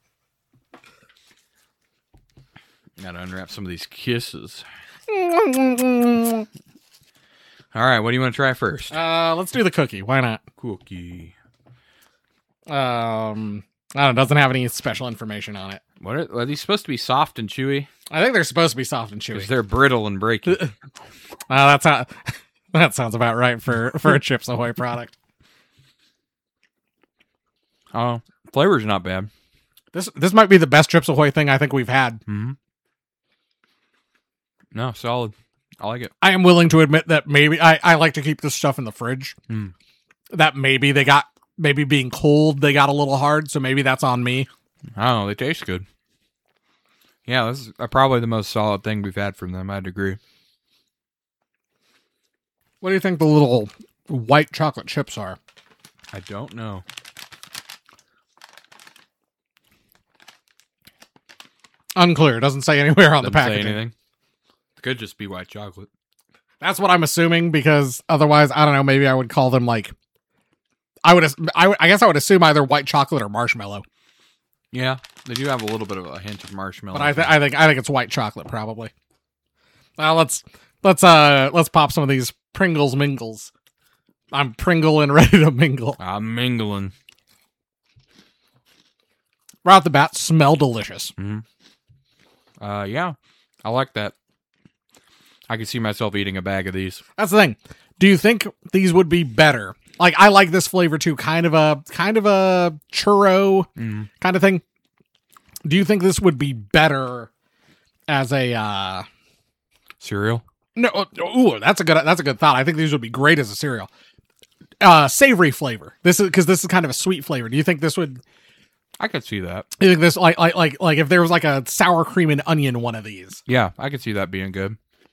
Gotta unwrap some of these kisses. All right, what do you want to try first? Let's do the cookie. Why not? Cookie. I don't know, doesn't have any special information on it. What are these supposed to be soft and chewy? I think they're supposed to be soft and chewy. Because they're brittle and breaky. That's how, that sounds about right for a Chips Ahoy product. Oh, flavor's not bad. This might be the best Chips Ahoy thing I think we've had. Mm-hmm. No, solid. I like it. I am willing to admit that maybe I like to keep this stuff in the fridge. Mm. That maybe being cold, they got a little hard, so maybe that's on me. I don't know. They taste good. Yeah, this is probably the most solid thing we've had from them. I'd agree. What do you think the little white chocolate chips are? I don't know. Unclear. Doesn't say anywhere on the Doesn't say packaging. anything. It could just be white chocolate. That's what I'm assuming, because otherwise, I don't know, maybe I would call them like... I guess I would assume either white chocolate or marshmallow. Yeah, they do have a little bit of a hint of marshmallow. But I think it's white chocolate, probably. Well, let's pop some of these Pringles mingles. I'm Pringle and ready to mingle. I'm mingling. Right off the bat, smell delicious. Yeah, I like that. I could see myself eating a bag of these. That's the thing. Do you think these would be better? Like, I like this flavor too, kind of a churro kind of thing. Do you think this would be better as a Cereal? No, ooh, that's a good thought. I think these would be great as a cereal. Savory flavor. This is kind of a sweet flavor. Do you think this would? I could see that. You think this like if there was like a sour cream and onion one of these? Yeah, I could see that being good.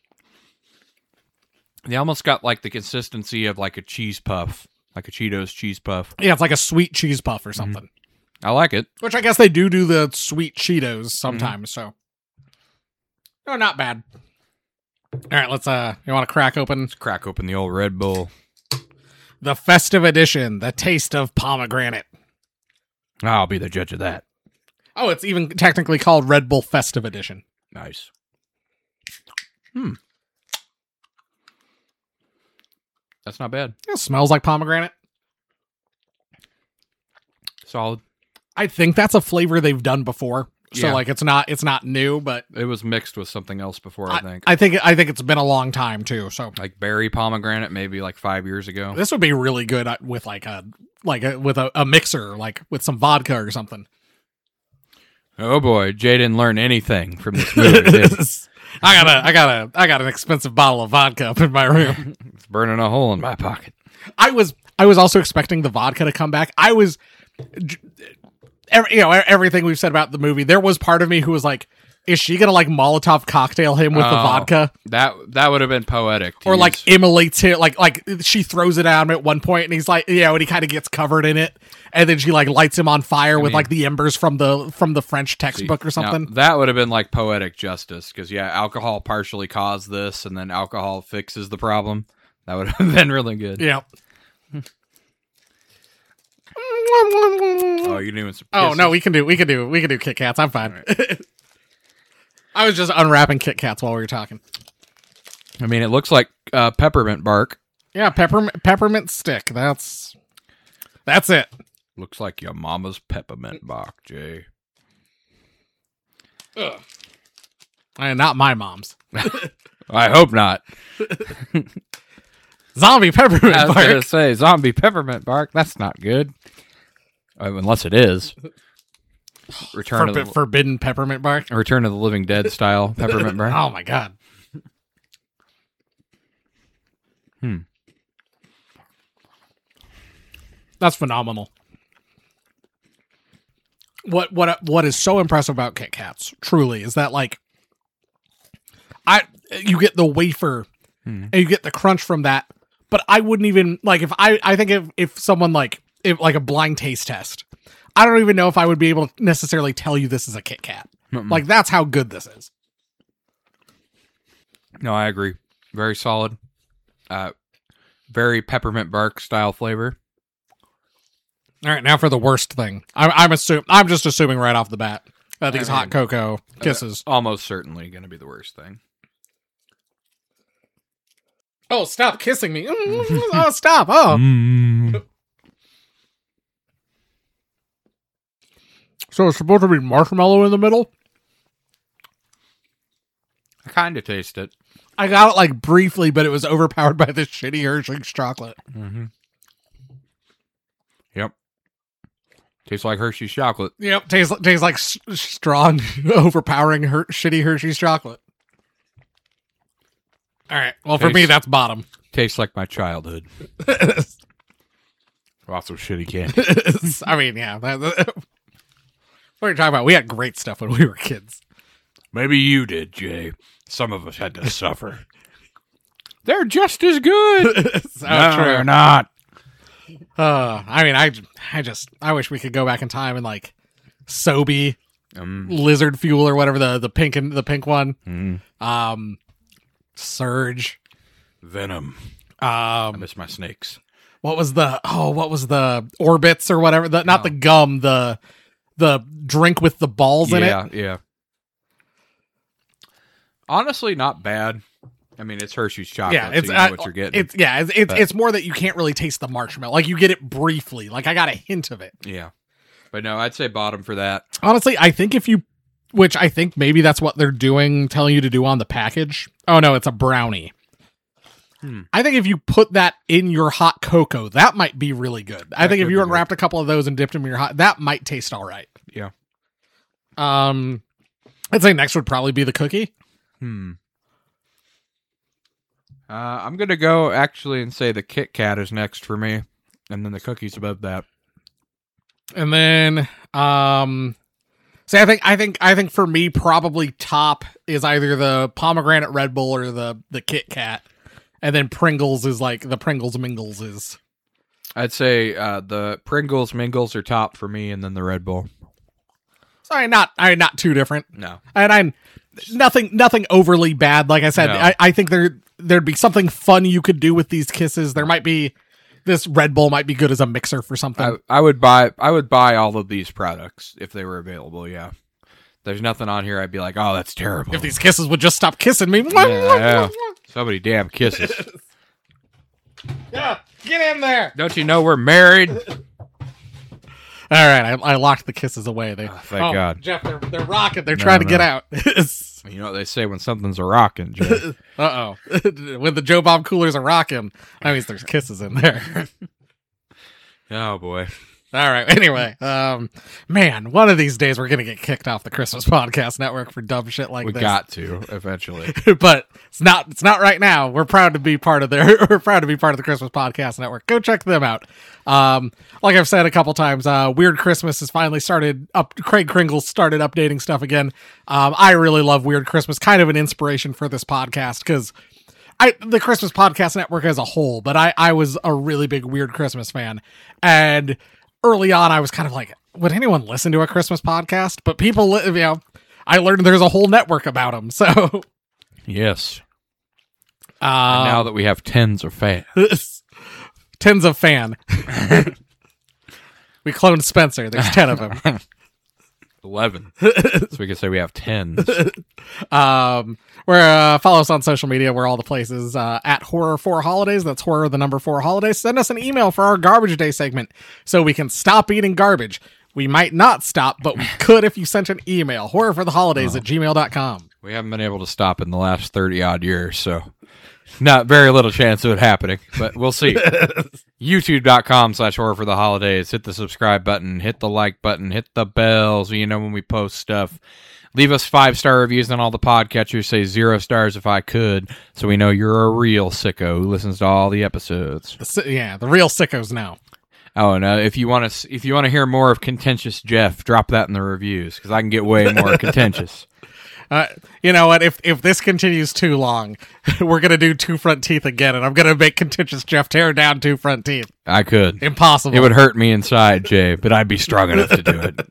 They almost got like the consistency of like a cheese puff, like a Cheetos cheese puff. Yeah, it's like a sweet cheese puff or something. I like it. Which I guess they do the sweet Cheetos sometimes. So, no, not bad. All right, let's you want to crack open? Let's crack open the old Red Bull. The festive edition, the taste of pomegranate. I'll be the judge of that. Oh, it's even technically called Red Bull Festive Edition. Nice. That's not bad. It smells like pomegranate. Solid. I think that's a flavor they've done before. So Yeah. like it's not new, but It was mixed with something else before, I think. I think it's been a long time too. So Like berry pomegranate, maybe like 5 years ago. this would be really good with with a mixer, like with some vodka or something. Oh boy, Jay didn't learn anything from this movie. did he? I got an expensive bottle of vodka up in my room. It's burning a hole in my pocket. I was also expecting the vodka to come back. I was, everything we've said about the movie. There was part of me who was like, is she gonna like Molotov cocktail him with the vodka? That would have been poetic. to Or like use. immolates him, like she throws it at him at one point, and he's like, and he kind of gets covered in it, and then she like lights him on fire with like the embers from the French textbook or something. Now, that would have been like poetic justice, because alcohol partially caused this, and then alcohol fixes the problem. That would have been really good. Yeah. Oh, you're doing some. Oh kisses. no, we can do Kit Kats. I'm fine. I was just unwrapping Kit Kats while we were talking. I mean, it looks like peppermint bark. Yeah, peppermint stick. That's it. Looks like your mama's peppermint bark, Jay. Ugh. And not my mom's. I hope not. Zombie peppermint I was gonna bark. say zombie peppermint bark. That's not good. Unless it is. Return of the Forbidden peppermint bark. Return of the Living Dead style peppermint bark. Oh my god. That's phenomenal. What is so impressive about Kit Kats, truly, is that like you get the wafer and you get the crunch from that, but I wouldn't even like I think if someone like a blind taste test, I don't even know if I would be able to necessarily tell you this is a Kit Kat. Like that's how good this is. No, I agree. Very solid. Very peppermint bark style flavor. All right, now for the worst thing. I'm just assuming right off the bat that these hot cocoa kisses. Almost certainly going to be the worst thing. Oh, stop kissing me! Oh, stop! Oh, So it's supposed to be marshmallow in the middle? I kind of taste it. I got it like briefly, but it was overpowered by this shitty Hershey's chocolate. Yep. Tastes like Hershey's chocolate. Yep, tastes like strong, overpowering shitty Hershey's chocolate. All right, well, for me, that's bottom. Tastes like my childhood. Also shitty candy. I mean, yeah. What are you talking about? We had great stuff when we were kids. Maybe you did, Jay. Some of us had to suffer. They're just as good. So no, true. they're not. I mean, I wish we could go back in time and like Sobe, Lizard Fuel or whatever the pink one, Surge, Venom. I miss my snakes. What was the Orbits or whatever? Not the gum, the drink with the balls in it. Yeah. Honestly, not bad. I mean, it's Hershey's chocolate, Yeah, it's so you know what you're getting. It's more that you can't really taste the marshmallow. Like you get it briefly. Like I got a hint of it. Yeah. But no, I'd say bottom for that. Honestly, I think which I think maybe that's what they're telling you to do on the package. Oh no, it's a brownie. I think if you put that in your hot cocoa, that might be really good. I think if you unwrapped a couple of those and dipped them in your hot, that might taste all right. Yeah. I'd say next would probably be the cookie. I'm going to go actually and say the Kit Kat is next for me, and then the cookie's above that. And then, see, I think for me, probably top is either the pomegranate Red Bull or the Kit Kat. And then Pringles is like the Pringles Mingles is. I'd say the Pringles Mingles are top for me, and then the Red Bull. Sorry, not too different. No, and I'm nothing overly bad. Like I said, No. I think there'd be something fun you could do with these kisses. There might be this Red Bull might be good as a mixer for something. I would buy all of these products if they were available. Yeah, there's nothing on here I'd be like, oh, that's terrible. If these kisses would just stop kissing me. Yeah. So many damn kisses. Yeah, get in there. Don't you know we're married? All right, I locked the kisses away. Thank God. Jeff, they're rocking. They're trying to get out. You know what they say when something's a rockin', Jay. Uh-oh. When the Joe Bob coolers are rocking, that means there's kisses in there. Oh, boy. All right. Anyway, man, one of these days we're gonna get kicked off the Christmas Podcast Network for dumb shit like We this. got to eventually. But it's not right now. We're proud to be part of the Christmas Podcast Network. Go check them out. Like I've said a couple times, Weird Christmas has finally started up. Craig Kringle started updating stuff again. I really love Weird Christmas, kind of an inspiration for this podcast because the Christmas Podcast Network as a whole, but I was a really big Weird Christmas fan. And early on, I was kind of like, would anyone listen to a Christmas podcast? But people, I learned there's a whole network about them. So, Yes. And now that we have tens of fans. Tens of fan. We cloned Spencer. There's 10 of them. 11. So we can say we have 10. Follow us on social media. We're all the places at Horror4Holidays. That's horror, the number 4 holidays. Send us an email for our Garbage Day segment so we can stop eating garbage. We might not stop, but we could if you sent an email. horrorfortheholidays@gmail.com. We haven't been able to stop in the last 30 odd years, so not very little chance of it happening, but we'll see. YouTube.com/horrorfortheholidays. Hit the subscribe button, hit the like button, hit the bell so you know when we post stuff. Leave us 5-star reviews on all the podcatchers. Say 0 stars if I could, so we know you're a real sicko who listens to all the episodes. The real sickos now. Oh, and if you want to hear more of contentious Jeff, drop that in the reviews because I can get way more contentious. You know what? If this continues too long, we're gonna do 2 front teeth again, and I'm gonna make contentious Jeff tear down 2 front teeth. I could. Impossible. It would hurt me inside, Jay, but I'd be strong enough to do it.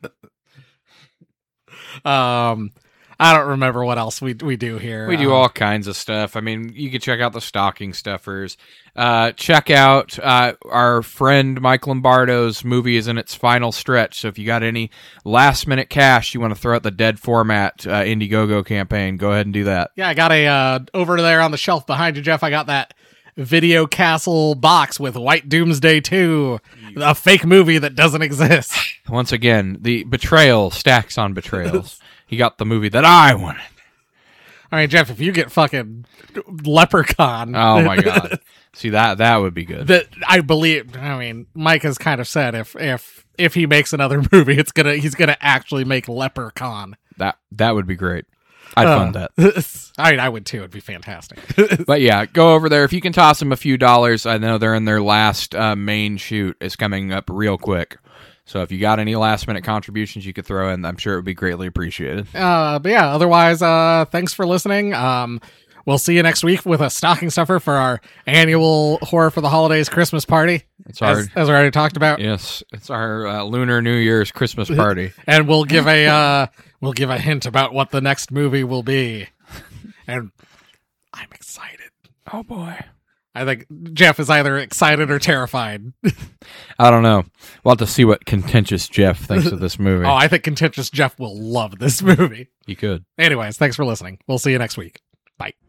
I don't remember what else we do here. We do all kinds of stuff. I mean, you can check out the stocking stuffers. Check out our friend Mike Lombardo's movie is in its final stretch. So if you got any last minute cash you want to throw at the Dead Format Indiegogo campaign, go ahead and do that. Yeah, I got a over there on the shelf behind you, Jeff. I got that Video Castle box with White Doomsday 2, a fake movie that doesn't exist. Once again, the betrayal stacks on betrayals. He got the movie that I wanted. I mean, Jeff, if you get fucking Leprechaun, Oh my god! See that would be good. that I believe. I mean, Mike has kind of said if he makes another movie, he's gonna actually make Leprechaun. That would be great. I'd fund that. I would too. It'd be fantastic. But yeah, go over there. If you can toss them a few dollars, I know they're in their last main shoot is coming up real quick. So if you got any last minute contributions you could throw in, I'm sure it would be greatly appreciated. But yeah, otherwise, thanks for listening. We'll see you next week with a stocking stuffer for our annual Horror for the Holidays Christmas party. It's our, as we already talked about. Yes, it's our Lunar New Year's Christmas party. And we'll give a hint about what the next movie will be. And I'm excited. Oh boy. I think Jeff is either excited or terrified. I don't know. We'll have to see what contentious Jeff thinks of this movie. Oh, I think contentious Jeff will love this movie. He could. Anyways, thanks for listening. We'll see you next week. Bye.